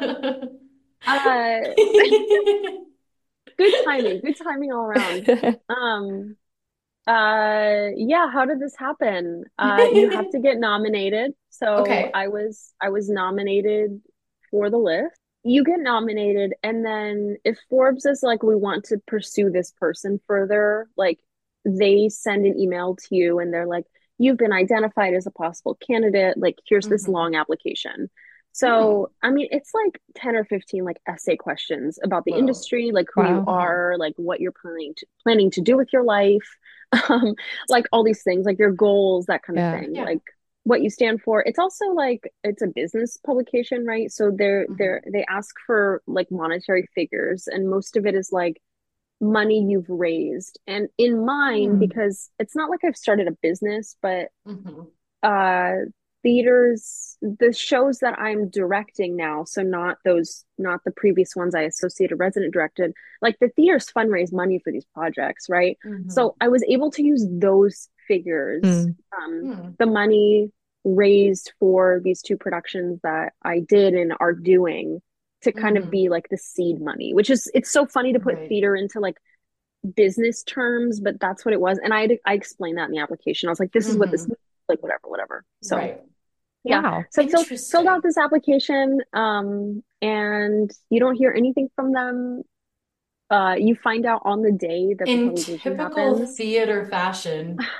Speaker 1: Uh, good timing, good timing all around. Um, uh, yeah, how did this happen? Uh, you have to get nominated. So
Speaker 2: Okay.
Speaker 1: I was I was nominated for the list. You get nominated, and then if Forbes is like, we want to pursue this person further, like they send an email to you and they're like, you've been identified as a possible candidate. Like, here's this
Speaker 2: hmm
Speaker 1: long application.
Speaker 2: Hmm.
Speaker 1: So, I mean, it's like ten or fifteen like essay questions about the
Speaker 2: Whoa.
Speaker 1: industry, like who you
Speaker 3: Wow.
Speaker 2: hmm
Speaker 1: are, like what you're planning to planning to do with your life, um, like all these things, like your goals, that kind of
Speaker 3: Yeah.
Speaker 1: thing.
Speaker 2: Yeah.
Speaker 1: Like what you stand for. It's also like it's a business publication, right? So they're they're
Speaker 2: hmm
Speaker 1: they ask for like monetary figures, and most of it is like money you've raised. And in mine,
Speaker 2: Hmm.
Speaker 1: because it's not like I've started a business, but
Speaker 2: hmm
Speaker 1: uh theaters, the shows that I'm directing now, so not those, not the previous ones I associated resident directed, like the theaters fundraise money for these projects, right?
Speaker 2: hmm
Speaker 1: So I was able to use those figures,
Speaker 3: Mm.
Speaker 1: um,
Speaker 2: Hmm.
Speaker 1: the money raised for these two productions that I did and are doing to kind of
Speaker 2: hmm
Speaker 1: be like the seed money, which is, it's so funny to put
Speaker 2: Right.
Speaker 1: theater into like business terms, but that's what it was. And I I explained that in the application. I was like, this is what this
Speaker 2: hmm
Speaker 1: means, like whatever, whatever. So
Speaker 2: Right.
Speaker 1: yeah.
Speaker 3: Wow.
Speaker 1: So I filled filled out
Speaker 2: Interesting.
Speaker 1: this application, um, and you don't hear anything from them. Uh, you find out on the day that the
Speaker 2: In
Speaker 1: publication
Speaker 2: typical
Speaker 1: happens.
Speaker 2: theater fashion.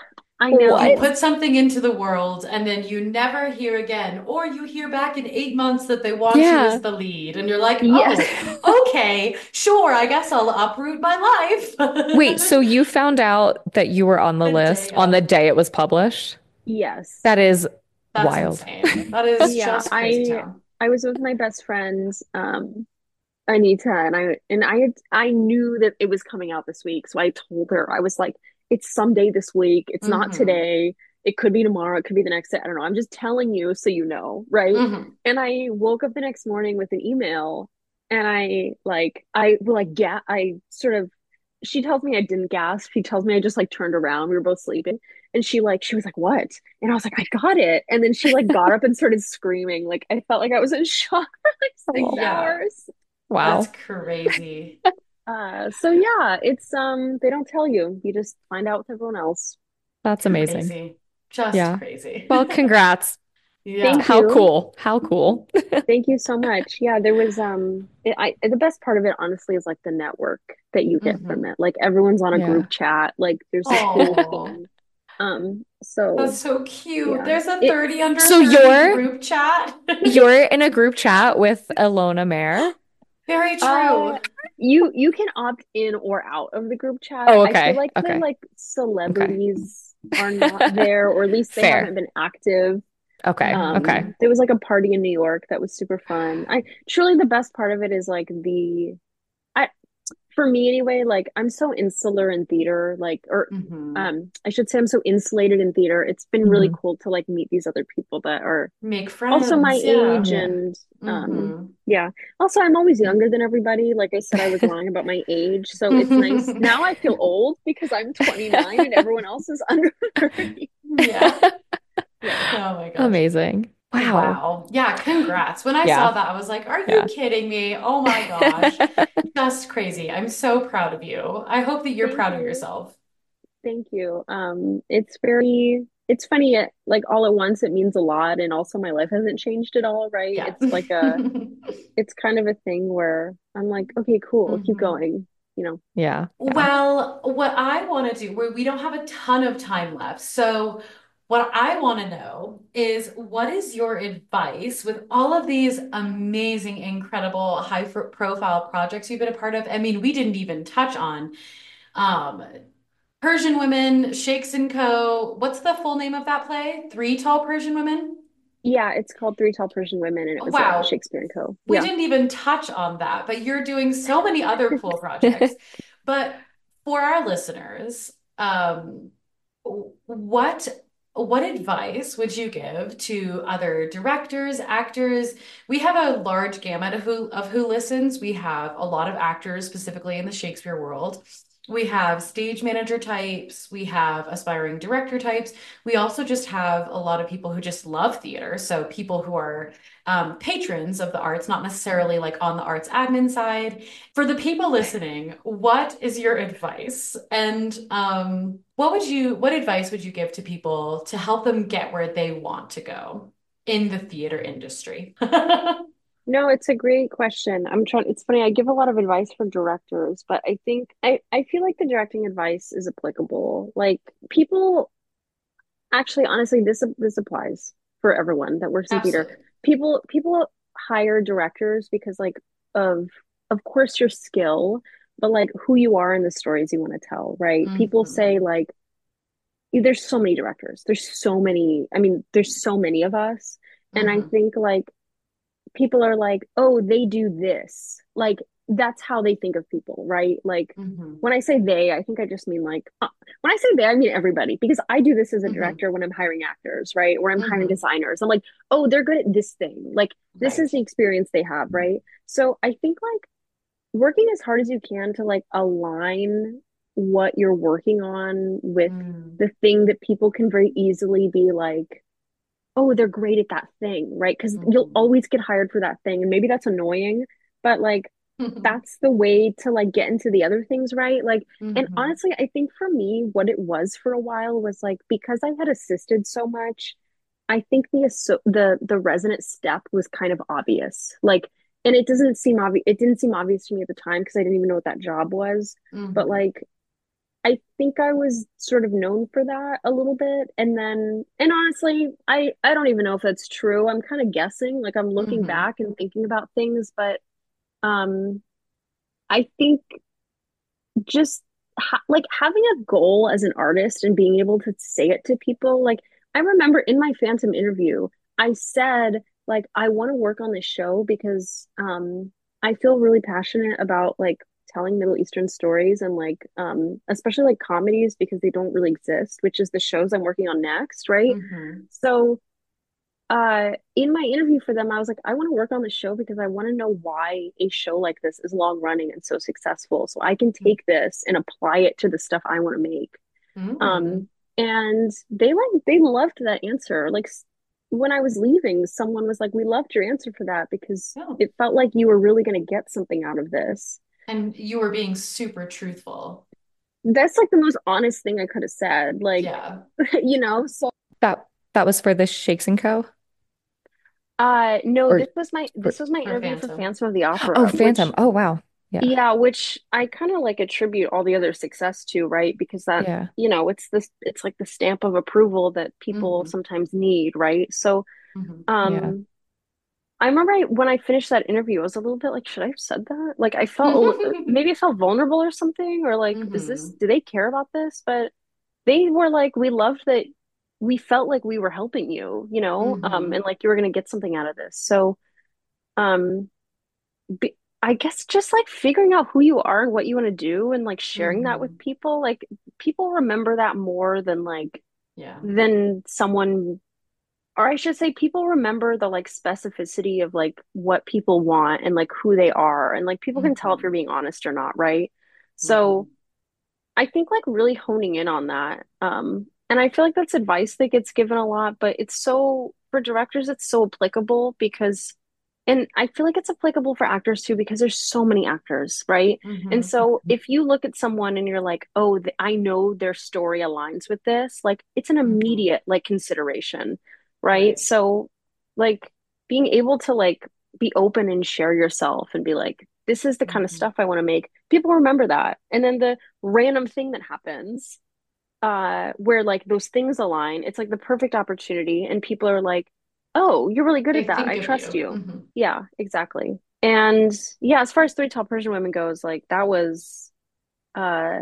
Speaker 1: I
Speaker 2: You
Speaker 3: What?
Speaker 1: know.
Speaker 2: put something into the world and then you never hear again, or you hear back in eight months that they want you as
Speaker 3: Yeah.
Speaker 2: the lead, and you're like,
Speaker 1: Yes.
Speaker 2: oh, okay, sure, I guess I'll uproot my life.
Speaker 3: Wait, so you found out that you were on the
Speaker 2: The
Speaker 3: list
Speaker 2: day
Speaker 3: on the
Speaker 2: of.
Speaker 3: day it was published?
Speaker 1: Yes.
Speaker 3: That is
Speaker 2: That's
Speaker 3: wild.
Speaker 2: insane. That is
Speaker 1: Yeah,
Speaker 2: just crazy
Speaker 1: I
Speaker 2: town.
Speaker 1: I was with my best friend, um, Anita, and I and I had I knew that it was coming out this week, so I told her. I was like, it's someday this week. It's not
Speaker 2: Hmm.
Speaker 1: today. It could be tomorrow. It could be the next day. I don't know. I'm just telling you so you know, right?
Speaker 2: Hmm.
Speaker 1: And I woke up the next morning with an email, and I like I well, like yeah, I sort of she tells me I didn't gasp. She tells me I just like turned around. We were both sleeping. And she like she was like, "What?" And I was like, "I got it." And then she like got up and started screaming. Like I felt like I was in shock for like six
Speaker 3: Oh,
Speaker 2: Yeah,
Speaker 1: hours.
Speaker 2: that's
Speaker 3: wow.
Speaker 2: crazy.
Speaker 1: Uh, so yeah, it's um they don't tell you. You just find out with everyone else.
Speaker 3: That's amazing.
Speaker 2: Crazy. Just
Speaker 3: Yeah.
Speaker 2: crazy.
Speaker 3: Well, congrats.
Speaker 2: Yeah.
Speaker 1: Thank
Speaker 3: How
Speaker 1: you.
Speaker 3: cool. How cool.
Speaker 1: Thank you so much. Yeah, there was um it, I the best part of it honestly is like the network that you get from
Speaker 2: Hmm.
Speaker 1: it. Like everyone's on a group
Speaker 3: Yeah.
Speaker 1: chat. Like there's this whole
Speaker 2: Oh,
Speaker 1: thing. Um so
Speaker 2: that's so cute.
Speaker 1: yeah.
Speaker 2: There's a
Speaker 1: It
Speaker 2: thirty under
Speaker 3: So
Speaker 2: thirty
Speaker 3: you're
Speaker 2: group chat.
Speaker 3: you're in a group chat with Alona Mayer?
Speaker 2: Very
Speaker 1: uh
Speaker 2: true.
Speaker 1: you you can opt in or out of the group chat.
Speaker 3: Oh,
Speaker 1: I feel
Speaker 3: okay.
Speaker 1: like the
Speaker 3: Okay.
Speaker 1: like
Speaker 3: Okay.
Speaker 1: celebrities are not there, or at least they haven't
Speaker 3: Fair.
Speaker 1: been active.
Speaker 3: Okay. Okay.
Speaker 2: Hmm.
Speaker 1: Um, there was like a party in New York that was super fun. I truly the best part of it is like the I for me anyway, like I'm so insular in theater, like or
Speaker 2: Hmm.
Speaker 1: um I should say I'm so insulated in theater. It's been really
Speaker 3: Hmm.
Speaker 1: cool to like meet these other people that are
Speaker 2: Make
Speaker 1: also my
Speaker 2: friends.
Speaker 1: age
Speaker 2: Yeah.
Speaker 3: Yeah.
Speaker 1: and um
Speaker 2: Hmm.
Speaker 1: yeah. Also I'm always younger than everybody. Like I said, I was lying about my age. So it's nice. Now I feel old because I'm twenty-nine and everyone else is under thirty.
Speaker 2: Yeah.
Speaker 1: Yeah.
Speaker 2: Oh my gosh.
Speaker 3: Amazing. Wow.
Speaker 2: Wow. Yeah, congrats. When I saw
Speaker 3: Yeah.
Speaker 2: that, I was like, are you
Speaker 3: Yeah.
Speaker 2: kidding me? Oh my gosh. Just crazy. I'm so proud of you. I hope that you're
Speaker 1: Thank
Speaker 2: proud of
Speaker 1: you.
Speaker 2: yourself.
Speaker 1: Thank you. Um, it's very, it's funny, it, like all at once, it means a lot. And also my life hasn't changed at all, right?
Speaker 2: Yeah.
Speaker 1: It's like a, it's kind of a thing where I'm like, okay, cool, keep
Speaker 2: Mhm.
Speaker 1: going, you know.
Speaker 3: Yeah. Yeah.
Speaker 2: Well, what I want to do, we we don't have a ton of time left. So, what I want to know is what is your advice with all of these amazing, incredible, high fr- profile projects you've been a part of? I mean, we didn't even touch on um, Persian Women, Shakes and Co. What's the full name of that play? Three Tall Persian Women?
Speaker 1: Yeah, it's called Three Tall Persian Women and it was at
Speaker 2: Wow,
Speaker 1: Shakespeare and Co.
Speaker 2: we
Speaker 1: Yeah.
Speaker 2: didn't even touch on that, but you're doing so many other cool projects. But for our listeners, um, what what advice would you give to other directors, actors? We have a large gamut of who of who listens. We have a lot of actors, specifically in the Shakespeare world. We have stage manager types, we have aspiring director types. We also just have a lot of people who just love theater. So people who are um, patrons of the arts, not necessarily like on the arts admin side. For the people listening, what is your advice? And um, what would you, what advice would you give to people to help them get where they want to go in the theater industry?
Speaker 1: No, it's a great question. I'm trying, it's funny, I give a lot of advice for directors, but I think I, I feel like the directing advice is applicable. Like people actually, honestly, this this applies for everyone that works in theater.
Speaker 2: Absolutely.
Speaker 1: People people hire directors because like of of course your skill, but like who you are and the stories you want to tell, right? People say
Speaker 2: Hmm.
Speaker 1: like there's so many directors. There's so many, I mean, there's so many of us. And I
Speaker 2: Hmm.
Speaker 1: think like people are like, oh, they do this. Like that's how they think of people, right? Like
Speaker 2: Hmm.
Speaker 1: when I say they, I think I just mean like uh, when I say they, I mean everybody because I do this as a
Speaker 2: Hmm.
Speaker 1: director when I'm hiring actors, right? Or I'm hiring
Speaker 2: Hmm.
Speaker 1: designers. I'm like, oh, they're good at this thing. Like this is
Speaker 2: Right.
Speaker 1: the experience they have, right? So I think like working as hard as you can to like align what you're working on with
Speaker 2: Mm.
Speaker 1: the thing that people can very easily be like, oh, they're great at that thing, right? Because you'll
Speaker 2: Hmm.
Speaker 1: always get hired for that thing. And maybe that's annoying, but like that's the way to like get into the other things, right? Like, and
Speaker 2: Hmm.
Speaker 1: honestly, I think for me, what it was for a while was like because I had assisted so much, I think the asso- the the resident step was kind of obvious. Like, and it doesn't seem obvious. It didn't seem obvious to me at the time because I didn't even know what that job was. But
Speaker 2: Hmm.
Speaker 1: like I think I was sort of known for that a little bit. And then, and honestly, I I don't even know if that's true. I'm kind of guessing, like I'm looking
Speaker 2: Hmm.
Speaker 1: back and thinking about things, but um I think just ha like having a goal as an artist and being able to say it to people. Like I remember in my Phantom interview, I said like I want to work on this show because um I feel really passionate about like telling Middle Eastern stories and like um especially like comedies because they don't really exist, which is the shows I'm working on next, right?
Speaker 2: Hmm.
Speaker 1: So uh in my interview for them I was like I want to work on the show because I want to know why a show like this is long running and so successful so I can take this and apply it to the stuff I want to make.
Speaker 2: Mm.
Speaker 1: um and they like they loved that answer. Like when I was leaving someone was like we loved your answer for that because
Speaker 2: Oh,
Speaker 1: it felt like you were really going to get something out of this.
Speaker 2: and you were being super truthful.
Speaker 1: That's like the most honest thing I could have said, like
Speaker 2: Yeah.
Speaker 1: you know. So
Speaker 3: That that was for the Shakes and Co.
Speaker 1: uh no,
Speaker 3: Or
Speaker 1: this was my
Speaker 3: for,
Speaker 1: this was my
Speaker 2: For
Speaker 1: interview for
Speaker 2: Phantom.
Speaker 1: Phantom of the
Speaker 3: oh,
Speaker 1: Opera,
Speaker 3: Phantom.
Speaker 1: which
Speaker 3: Oh, wow. Yeah.
Speaker 1: yeah, which I kind of like attribute all the other success to, right? Because that,
Speaker 3: Yeah.
Speaker 1: you know, it's this, it's like the stamp of approval that people
Speaker 2: Hmm.
Speaker 1: sometimes need, right? So,
Speaker 2: Hmm.
Speaker 3: Yeah.
Speaker 1: um, I remember I, when I finished that interview, I was a little bit like, should I have said that? Like, I felt a li- maybe I felt vulnerable or something, or like, is this,
Speaker 2: Hmm.
Speaker 1: do they care about this? But they were like, we loved that we felt like we were helping you, you know, um,
Speaker 2: Hmm.
Speaker 1: and like you were going to get something out of this. So, um, be, I guess just like figuring out who you are and what you want to do and like sharing that with
Speaker 2: Hmm.
Speaker 1: people, like people remember that more than like
Speaker 2: Yeah.
Speaker 1: than someone, or I should say people remember the like specificity of like what people want and like who they are and like people can tell if you're
Speaker 2: Hmm.
Speaker 1: being honest or not, right? So
Speaker 2: Hmm.
Speaker 1: I think like really honing in on that. Um, and I feel like that's advice that gets given a lot, but it's so for directors, it's so applicable because, and I feel like it's applicable for actors too because there's so many actors, right? And
Speaker 2: Hmm.
Speaker 1: so if you look at someone and you're like, oh, th I know their story aligns with this, like it's an
Speaker 2: Hmm.
Speaker 1: immediate like consideration, right?
Speaker 2: Right.
Speaker 1: So like being able to like be open and share yourself and be like, this is the kind of
Speaker 2: Hmm.
Speaker 1: stuff I want to make. People remember that. And then the random thing that happens uh where like those things align, it's like the perfect opportunity and people are like, oh, you're really good at
Speaker 2: They
Speaker 1: that,
Speaker 2: think
Speaker 1: I
Speaker 2: of
Speaker 1: trust
Speaker 2: you.
Speaker 1: you.
Speaker 2: Hmm.
Speaker 1: Yeah, exactly. And yeah, as far as Three Tall Persian Women goes, like that was uh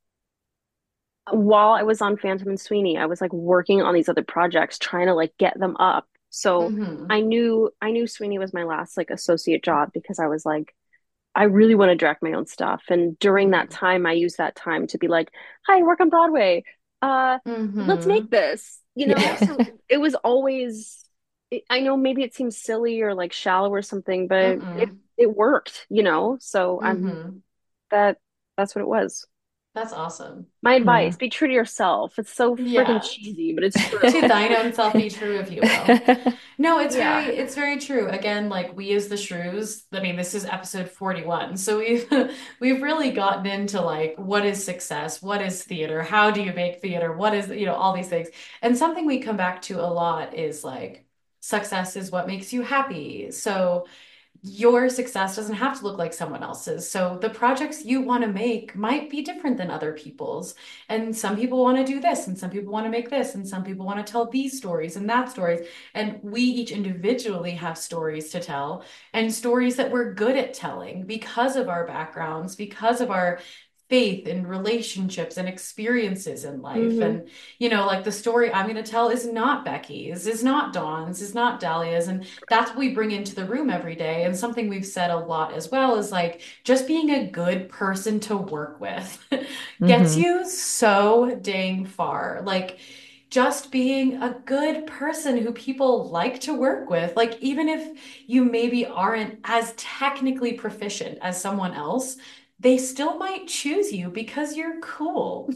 Speaker 1: while I was on Phantom and Sweeney I was like working on these other projects trying to like get them up. So
Speaker 2: Hmm.
Speaker 1: I knew I knew Sweeney was my last like associate job because I was like I really want to direct my own stuff. And during that
Speaker 2: Hmm.
Speaker 1: time, I used that time to be like, hi, I work on Broadway. Uh, let's make
Speaker 2: Hmm.
Speaker 1: this, you know?
Speaker 3: Yeah.
Speaker 2: Yeah.
Speaker 1: So it was always, it, I know maybe it seems silly or like shallow or something, but it,
Speaker 2: Mm-mm.
Speaker 1: it worked, you know? So I'm
Speaker 2: Hmm.
Speaker 1: that, that's what it was.
Speaker 2: That's awesome.
Speaker 1: My
Speaker 3: Yeah.
Speaker 1: advice, be true to yourself. It's so freaking
Speaker 2: Yeah.
Speaker 1: cheesy, but it's
Speaker 2: To
Speaker 1: true.
Speaker 2: thine own self be true, if you will. No, it's very,
Speaker 1: Yeah.
Speaker 2: it's very true. Again, like we as the shrews, I mean, this is episode forty-one. So we've we've really gotten into like what is success? What is theater? How do you make theater? What is, you know, all these things. And something we come back to a lot is like success is what makes you happy. So your success doesn't have to look like someone else's. So the projects you want to make might be different than other people's. And some people want to do this, and some people want to make this, and some people want to tell these stories and that stories. And we each individually have stories to tell and stories that we're good at telling because of our backgrounds, because of our faith and relationships and experiences in life.
Speaker 1: Hmm.
Speaker 2: And, you know, like the story I'm going to tell is not Becky's, is not Dawn's, is not Dahlia's. And that's what we bring into the room every day. And something we've said a lot as well is like just being a good person to work with gets
Speaker 3: Hmm.
Speaker 2: you so dang far. Like, just being a good person who people like to work with. Like, even if you maybe aren't as technically proficient as someone else, they still might choose you because you're cool,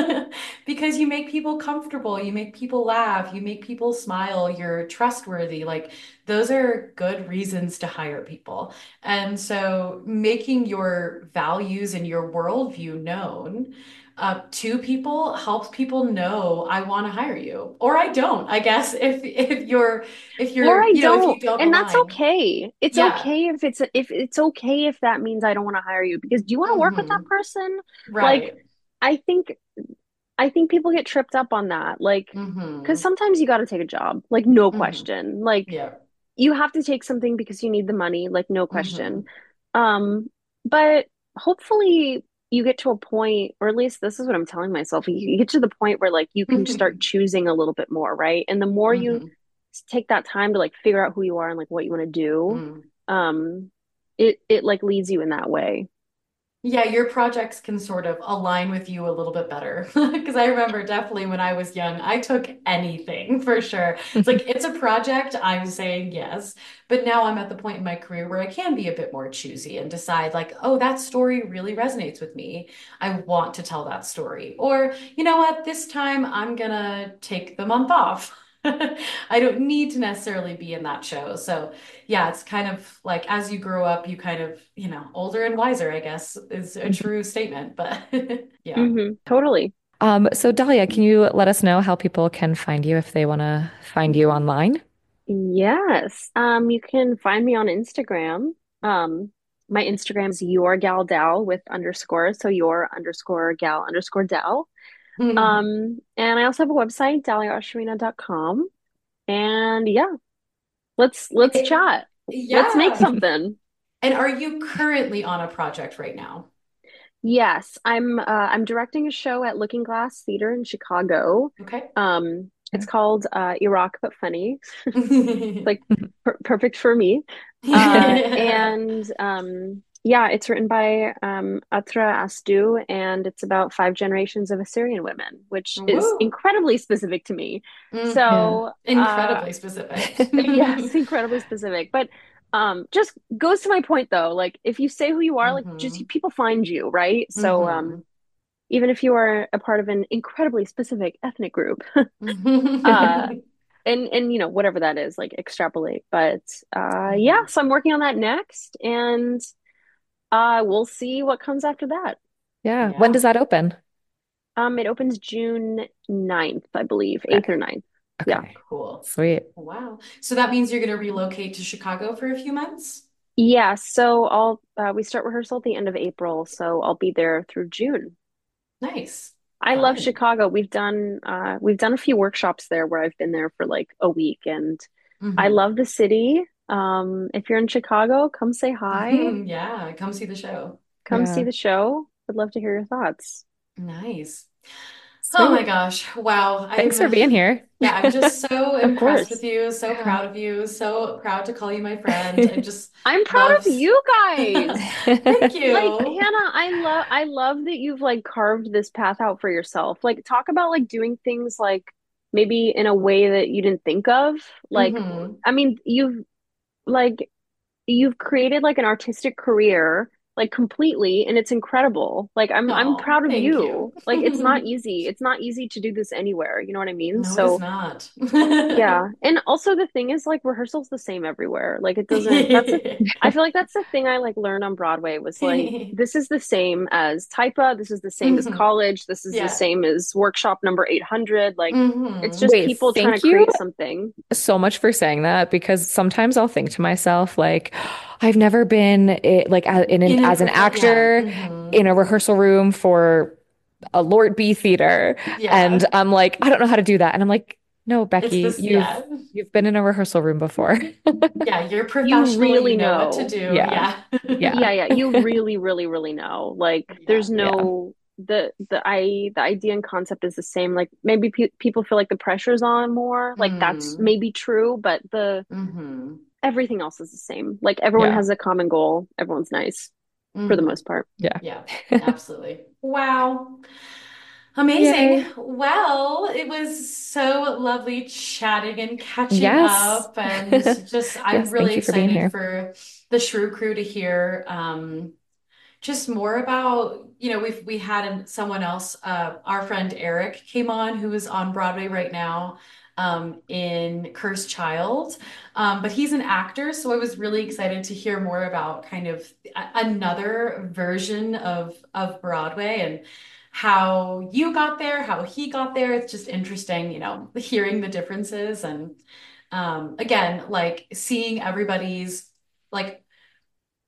Speaker 2: because you make people comfortable, you make people laugh, you make people smile, you're trustworthy. Like, those are good reasons to hire people. And so, making your values and your worldview known uh, to people helps people know I want to hire you, or I don't. I guess if if you're if
Speaker 1: Or
Speaker 2: you're
Speaker 1: I
Speaker 2: you know if you
Speaker 1: don't.
Speaker 2: don't
Speaker 1: And that's
Speaker 2: align,
Speaker 1: okay. It's
Speaker 2: yeah.
Speaker 1: okay if it's if it's okay if that means I don't want to hire you because do you want to work with that
Speaker 2: Hmm.
Speaker 1: person? Like
Speaker 2: Right.
Speaker 1: I think I think people get tripped up on that. Like, because
Speaker 2: Mm-hmm.
Speaker 1: sometimes you got to take a job, like, no
Speaker 2: Mm-hmm.
Speaker 1: question. Like,
Speaker 2: Yeah.
Speaker 1: you have to take something because you need the money, like, no question.
Speaker 2: Mm-hmm.
Speaker 1: Um, but hopefully you get to a point, or at least this is what I'm telling myself, you, you get to the point where, like, you can start choosing a little bit more, right? And the more you
Speaker 2: Mm-hmm.
Speaker 1: take that time to, like, figure out who you are and, like, what you want to do,
Speaker 2: Mm.
Speaker 1: um, it, it, like, leads you in that way.
Speaker 2: Yeah, your projects can sort of align with you a little bit better. Because I remember definitely when I was young, I took anything for sure. It's like, it's a project, I'm saying yes. But now I'm at the point in my career where I can be a bit more choosy and decide, like, oh, that story really resonates with me. I want to tell that story. Or, you know what, this time I'm gonna take the month off. I don't need to necessarily be in that show. So, yeah, it's kind of like as you grow up, you kind of, you know, older and wiser, I guess, is a true statement. But yeah.
Speaker 1: Hmm, totally.
Speaker 3: Um, so Dahlia, can you let us know how people can find you if they want to find you online?
Speaker 1: Yes. Um, you can find me on Instagram. Um, my Instagram is your gal Dal with underscore, so your underscore gal underscore Dal. Um, and I also have a website, dahlia oshirina dot com. And yeah, let's let's
Speaker 2: It-
Speaker 1: chat. Let's make
Speaker 2: yeah.
Speaker 1: something.
Speaker 2: And are you currently on a project right now?
Speaker 1: Yes, I'm uh, I'm directing a show at Looking Glass Theater in Chicago.
Speaker 2: Okay.
Speaker 1: Um, it's called uh, Iraq but Funny. Like per perfect for me. Uh,
Speaker 2: Yeah.
Speaker 1: and um, yeah, it's written by um, Atra Astou, and it's about five generations of Assyrian women, which is
Speaker 2: Woo.
Speaker 1: incredibly specific to me.
Speaker 2: Hmm.
Speaker 1: So, uh,
Speaker 2: Incredibly specific.
Speaker 1: yes, incredibly specific. But um, just goes to my point though, like if you say who you are, like
Speaker 2: Hmm.
Speaker 1: just people find you, right? So, um,
Speaker 2: Hmm.
Speaker 1: even if you are a part of an incredibly specific ethnic group, uh, and and you know whatever that is, like extrapolate. But uh yeah,
Speaker 2: Hmm.
Speaker 1: so I'm working on that next, and uh we'll see what comes after that.
Speaker 3: Yeah. When
Speaker 2: Yeah.
Speaker 3: does that open?
Speaker 1: Um it opens June ninth, I believe, eighth
Speaker 3: Okay.
Speaker 1: or ninth. Yeah.
Speaker 3: Okay.
Speaker 2: Cool.
Speaker 3: Sweet.
Speaker 2: Wow. So that means you're going to relocate to Chicago for a few months?
Speaker 1: Yeah, so I'll uh, we start rehearsal at the end of April, so I'll be there through June.
Speaker 2: Nice.
Speaker 1: I love
Speaker 2: Fun.
Speaker 1: Chicago. We've done uh we've done a few workshops there where I've been there for like a week, and I
Speaker 2: Hmm.
Speaker 1: love the city. Um if you're in Chicago, come say hi.
Speaker 2: Yeah, come see the show.
Speaker 1: Come see
Speaker 3: Yeah.
Speaker 1: the show. Would love to hear your thoughts.
Speaker 2: Nice. Oh my
Speaker 3: Sweet.
Speaker 2: gosh. Wow.
Speaker 3: Thanks
Speaker 2: I'm,
Speaker 3: for being here.
Speaker 2: yeah, I'm just so
Speaker 1: Of
Speaker 2: impressed with
Speaker 1: course.
Speaker 2: you, so
Speaker 3: Yeah.
Speaker 2: proud of you, so proud to call you my friend. I just
Speaker 1: I'm proud
Speaker 2: love.
Speaker 1: of you guys.
Speaker 2: Thank
Speaker 1: Like,
Speaker 2: you.
Speaker 1: Hannah, I love I love that you've like carved this path out for yourself. Like, talk about like doing things like maybe in a way that you didn't think of. Like,
Speaker 2: Hmm.
Speaker 1: I mean, you've like you've created like an artistic career like completely, and it's incredible. Like I'm I'm
Speaker 2: Oh,
Speaker 1: proud of
Speaker 2: thank you.
Speaker 1: you. Like it's not easy. It's not easy to do this anywhere. You know what I mean?
Speaker 2: No, it is
Speaker 1: So
Speaker 2: not.
Speaker 1: yeah. And also the thing is like rehearsal's the same everywhere. Like it doesn't that's a I feel like that's the thing I like learned on Broadway was like this is the same as Typa, this is the same as
Speaker 2: Mhm.
Speaker 1: college, this is the
Speaker 2: Yeah.
Speaker 1: same as workshop number eight hundred. Like it's
Speaker 2: Hmm.
Speaker 1: just
Speaker 3: Wait,
Speaker 1: people trying to
Speaker 3: thank you
Speaker 1: create something.
Speaker 3: so much for saying that because sometimes I'll think to myself, like, I've never been eh, like a- in an,
Speaker 2: In a
Speaker 3: as an
Speaker 2: prof yeah.
Speaker 3: actor
Speaker 2: Hmm.
Speaker 3: in a rehearsal room for a Lord B theater. And
Speaker 2: Yeah.
Speaker 3: I'm like, I don't know how to do that. And I'm like, no,
Speaker 2: It's
Speaker 3: Becky,
Speaker 2: this,
Speaker 3: you've
Speaker 2: yeah.
Speaker 3: you've been in a rehearsal room before.
Speaker 2: Yeah, you're
Speaker 1: You
Speaker 2: professional, you
Speaker 1: really
Speaker 2: know what to
Speaker 1: know.
Speaker 2: do.
Speaker 3: Yeah.
Speaker 2: Yeah.
Speaker 3: Yeah.
Speaker 1: Yeah, yeah, you really, really, really know. Like,
Speaker 2: Yeah.
Speaker 1: there's
Speaker 3: Yeah.
Speaker 1: no the the I the idea and concept is the same. Like, maybe pe people feel like the pressure's on more. Like, that's
Speaker 2: Mm.
Speaker 1: maybe true, but the
Speaker 2: Hmm.
Speaker 1: everything else is the same. Like, everyone
Speaker 3: Yeah.
Speaker 1: has a common goal. Everyone's nice for the
Speaker 2: Hmm.
Speaker 1: most part.
Speaker 3: Yeah.
Speaker 2: Yeah, absolutely. Wow. Amazing.
Speaker 3: Yay.
Speaker 2: Well, it was so lovely chatting and catching
Speaker 3: Yes.
Speaker 2: up, and just I'm
Speaker 3: Yes. Thank
Speaker 2: really
Speaker 3: you for being
Speaker 2: excited
Speaker 3: here.
Speaker 2: for the Shrew Crew to hear um, just more about, you know, we've we had an- someone else, uh, our friend Eric came on who is on Broadway right now um, in Cursed Child. Um, but he's an actor, so I was really excited to hear more about kind of a- another version of of Broadway and how you got there, how he got there. It's just interesting, you know, hearing the differences and um, again, like seeing everybody's like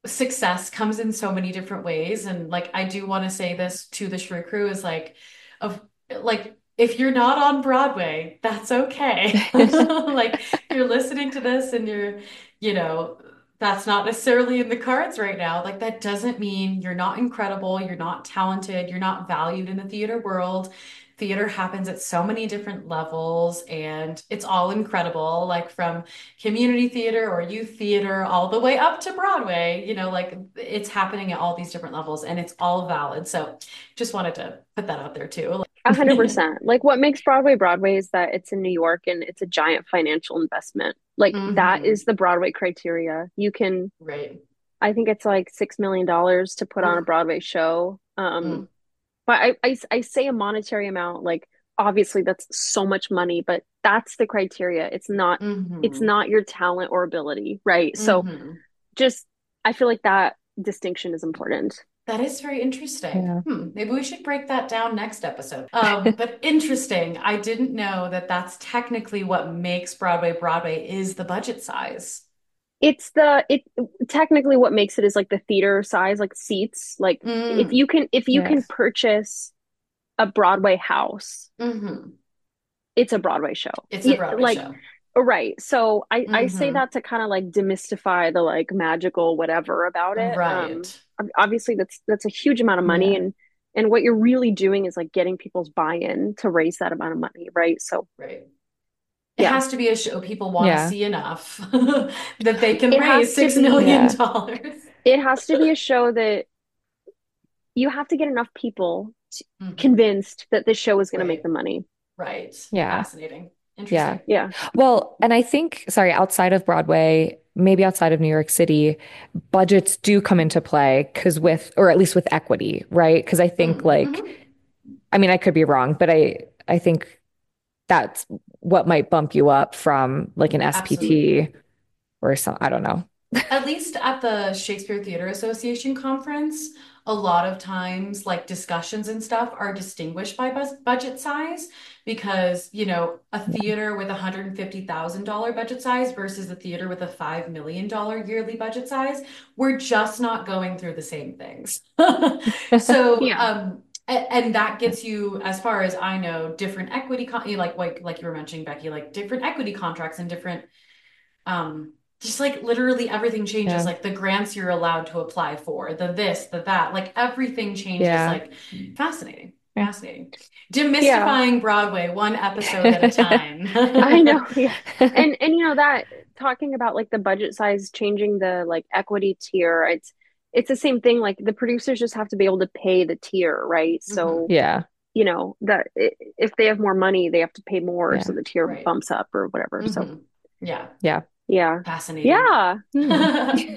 Speaker 2: success comes in so many different ways. And like, I do want to say this to the Shrew Crew is like, of like, if you're not on Broadway, that's okay. Like, you're listening to this and you're, you know, that's not necessarily in the cards right now. Like, that doesn't mean you're not incredible, you're not talented, you're not valued in the theater world. Theater happens at so many different levels and it's all incredible, like from community theater or youth theater all the way up to Broadway, you know, like it's happening at all these different levels and it's all valid. So just wanted to put that out there too.
Speaker 1: A hundred percent. Like what makes Broadway Broadway is that it's in New York and it's a giant financial investment. Like that
Speaker 2: Hmm.
Speaker 1: is the Broadway criteria. You can,
Speaker 2: Right.
Speaker 1: I think it's like six million dollars to put on a
Speaker 2: Oof.
Speaker 1: Broadway show. Um,
Speaker 2: Mm.
Speaker 1: but I, I I say a monetary amount, like obviously that's so much money, but that's the criteria. It's not it's
Speaker 2: Hmm.
Speaker 1: not your talent or ability, right? So
Speaker 2: Hmm.
Speaker 1: just I feel like that distinction is important.
Speaker 2: That is very interesting.
Speaker 3: Yeah.
Speaker 2: Hmm. Maybe we should break that down next episode. Um, but interesting. I didn't know that that's technically what makes Broadway Broadway is the budget size.
Speaker 1: It's the it technically what makes it is like the theater size, like seats. Like if
Speaker 2: Mm.
Speaker 1: you can if you can
Speaker 3: Yes.
Speaker 1: purchase a Broadway house,
Speaker 2: Hmm.
Speaker 1: it's a Broadway show.
Speaker 2: It's a
Speaker 1: Yeah,
Speaker 2: Broadway
Speaker 1: like
Speaker 2: show.
Speaker 1: right. So I I say
Speaker 2: Hmm.
Speaker 1: that to kind of like demystify the like magical whatever about it. Um,
Speaker 2: Right.
Speaker 1: ob- obviously that's that's a huge amount of money
Speaker 3: Yeah.
Speaker 1: and and what you're really doing is like getting people's buy-in to raise that amount of money, right? So
Speaker 2: Right. It
Speaker 1: yeah,
Speaker 2: has to be a show people want to
Speaker 3: Yeah.
Speaker 2: see enough that they can
Speaker 1: it
Speaker 2: raise
Speaker 1: has to
Speaker 2: six
Speaker 1: be
Speaker 2: million
Speaker 3: Yeah.
Speaker 2: dollars.
Speaker 1: it has to be a show that you have to get enough people t
Speaker 2: Hmm.
Speaker 1: convinced that this show is going to make
Speaker 2: Right.
Speaker 1: the money.
Speaker 2: Right.
Speaker 3: Yeah.
Speaker 2: Fascinating.
Speaker 3: Yeah.
Speaker 2: Interesting.
Speaker 1: Yeah.
Speaker 3: Well, and I think, sorry, outside of Broadway, maybe outside of New York City, budgets do come into play because with, or at least with equity, right? Because I think like,
Speaker 2: Mm-hmm.
Speaker 3: I mean, I could be wrong, but I I think that's what might bump you up from like an
Speaker 2: Absolutely.
Speaker 3: S P T or some, I don't know.
Speaker 2: At least at the Shakespeare Theater Association conference, a lot of times, like discussions and stuff are distinguished by bus budget size because, you know, a theater with a one hundred fifty thousand dollars budget size versus a theater with a five million dollars yearly budget size, we're just not going through the same things. So,
Speaker 1: Yeah.
Speaker 2: um, a- and that gets you, as far as I know, different equity con you like like like you were mentioning, Becky, like different equity contracts and different um just like literally everything changes
Speaker 3: Yeah.
Speaker 2: like the grants you're allowed to apply for the this the that like everything changes
Speaker 3: Yeah.
Speaker 2: like fascinating
Speaker 3: Yeah.
Speaker 2: fascinating
Speaker 1: Yeah.
Speaker 2: demystifying Broadway one episode at a time.
Speaker 1: I know. Yeah. And and you know that talking about like the budget size changing the like equity tier, it's it's the same thing. Like the producers just have to be able to pay the tier, right?
Speaker 2: Hmm.
Speaker 1: So,
Speaker 3: Yeah.
Speaker 1: you know, that i- if they have more money, they have to pay more, so
Speaker 3: Yeah.
Speaker 1: the tier
Speaker 2: Right.
Speaker 1: bumps up or whatever. So,
Speaker 2: Hmm. Yeah.
Speaker 3: Yeah.
Speaker 1: yeah.
Speaker 2: Fascinating.
Speaker 1: Yeah.
Speaker 3: Hmm.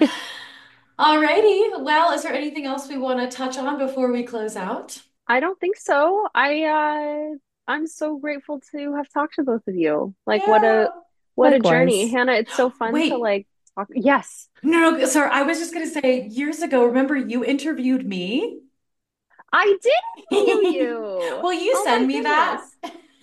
Speaker 2: Alrighty, well, is there anything else we want to touch on before we close out?
Speaker 1: I don't think so. I uh I'm so grateful to have talked to both of you. Like what
Speaker 2: Yeah.
Speaker 1: a what a journey.
Speaker 3: Likewise.
Speaker 1: Hannah, it's so fun to
Speaker 2: Wait,
Speaker 1: like talk. Yes.
Speaker 2: no, no, sorry, I was just gonna say years ago, remember you interviewed me?
Speaker 1: I did interview you.
Speaker 2: Will you
Speaker 1: Oh my
Speaker 2: send me that?
Speaker 1: goodness.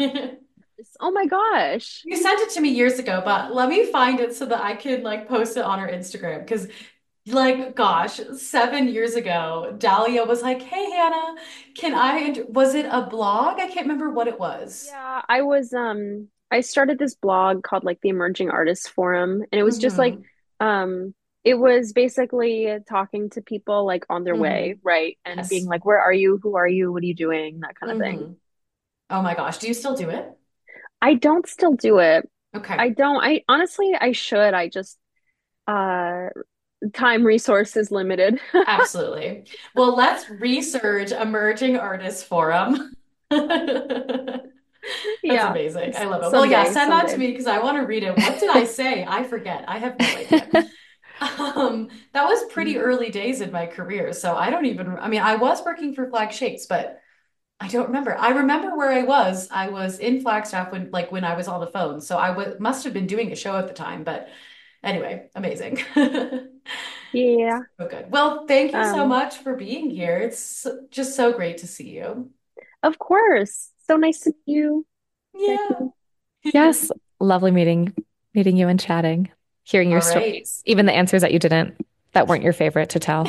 Speaker 1: Oh my gosh.
Speaker 2: You sent it to me years ago, but let me find it so that I can like post it on our Instagram. Because, like, gosh, seven years ago, Dahlia was like, "Hey, Hannah, can I?" int- Was it a blog? I can't remember what it was.
Speaker 1: Yeah, I was um I started this blog called like the Emerging Artists Forum and it was just like
Speaker 2: Mm-hmm.
Speaker 1: um it was basically talking to people like on their way,
Speaker 2: Mm-hmm.
Speaker 1: right? And being
Speaker 2: Yes.
Speaker 1: like, where are you? Who are you? What are you doing? That kind of thing.
Speaker 2: Mm-hmm. Oh my gosh, do you still do it?
Speaker 1: I don't still do it.
Speaker 2: Okay.
Speaker 1: I don't. I honestly I should. I just uh time resources limited.
Speaker 2: Absolutely. Well, let's research Emerging Artists Forum. That's
Speaker 1: Yeah.
Speaker 2: amazing. I
Speaker 1: S-
Speaker 2: love it. Well, yeah,
Speaker 1: Someday,
Speaker 2: send that to
Speaker 1: someday.
Speaker 2: me because I want to read it. What did I say? I forget. I have no idea. Um, that was pretty early days in my career, so I don't even, I mean, I was working for Flag Shakes, but I don't remember. I remember where I was. I was in Flagstaff when, like, when I was on the phone, so I w must have been doing a show at the time. But anyway, amazing.
Speaker 1: Yeah.
Speaker 2: So good. Well, thank you so
Speaker 1: Um,
Speaker 2: much for being here. It's just so great to see you.
Speaker 1: of course. So nice to meet you,
Speaker 2: Yeah.
Speaker 1: Becky.
Speaker 3: Yes. Lovely meeting meeting you and chatting, hearing your
Speaker 2: All right.
Speaker 3: stories, even the answers that you didn't. that weren't your favorite to tell?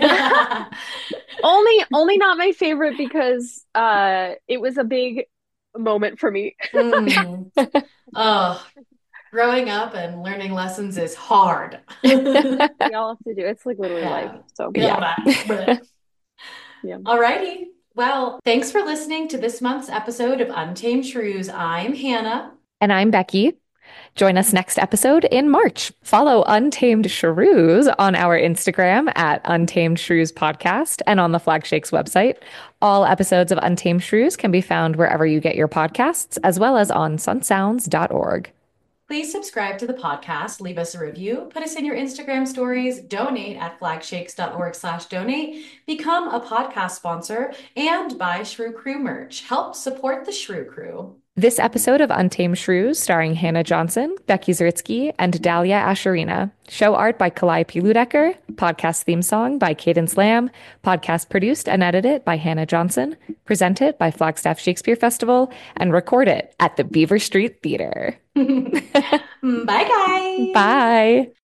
Speaker 1: Only, only not my favorite because uh, it was a big moment for me.
Speaker 2: Mm. Oh, growing up and learning lessons is hard.
Speaker 1: We all have to do. It's like literally life.
Speaker 2: Yeah.
Speaker 1: So
Speaker 3: Yeah.
Speaker 1: yeah.
Speaker 2: Alrighty. Well, thanks for listening to this month's episode of Untamed Shrews. I'm Hannah.
Speaker 3: And I'm Becky. Join us next episode in March. Follow Untamed Shrews on our Instagram at Untamed Shrews Podcast and on the Flag Shakes website. All episodes of Untamed Shrews can be found wherever you get your podcasts, as well as on sunsounds dot org.
Speaker 2: Please subscribe to the podcast, leave us a review, put us in your Instagram stories, donate at flagshakes.org slash donate, become a podcast sponsor, and buy Shrew Crew merch. Help support the Shrew Crew.
Speaker 3: This episode of Untamed Shrews, starring Hannah Johnson, Becky Zaritsky, and Dahlia Asherina. Show art by Kalai P. Ludecker. Podcast theme song by Cadence Lamb. Podcast produced and edited by Hannah Johnson. Presented by Flagstaff Shakespeare Festival. And recorded at the Beaver Street Theater.
Speaker 2: Bye, guys.
Speaker 3: Bye.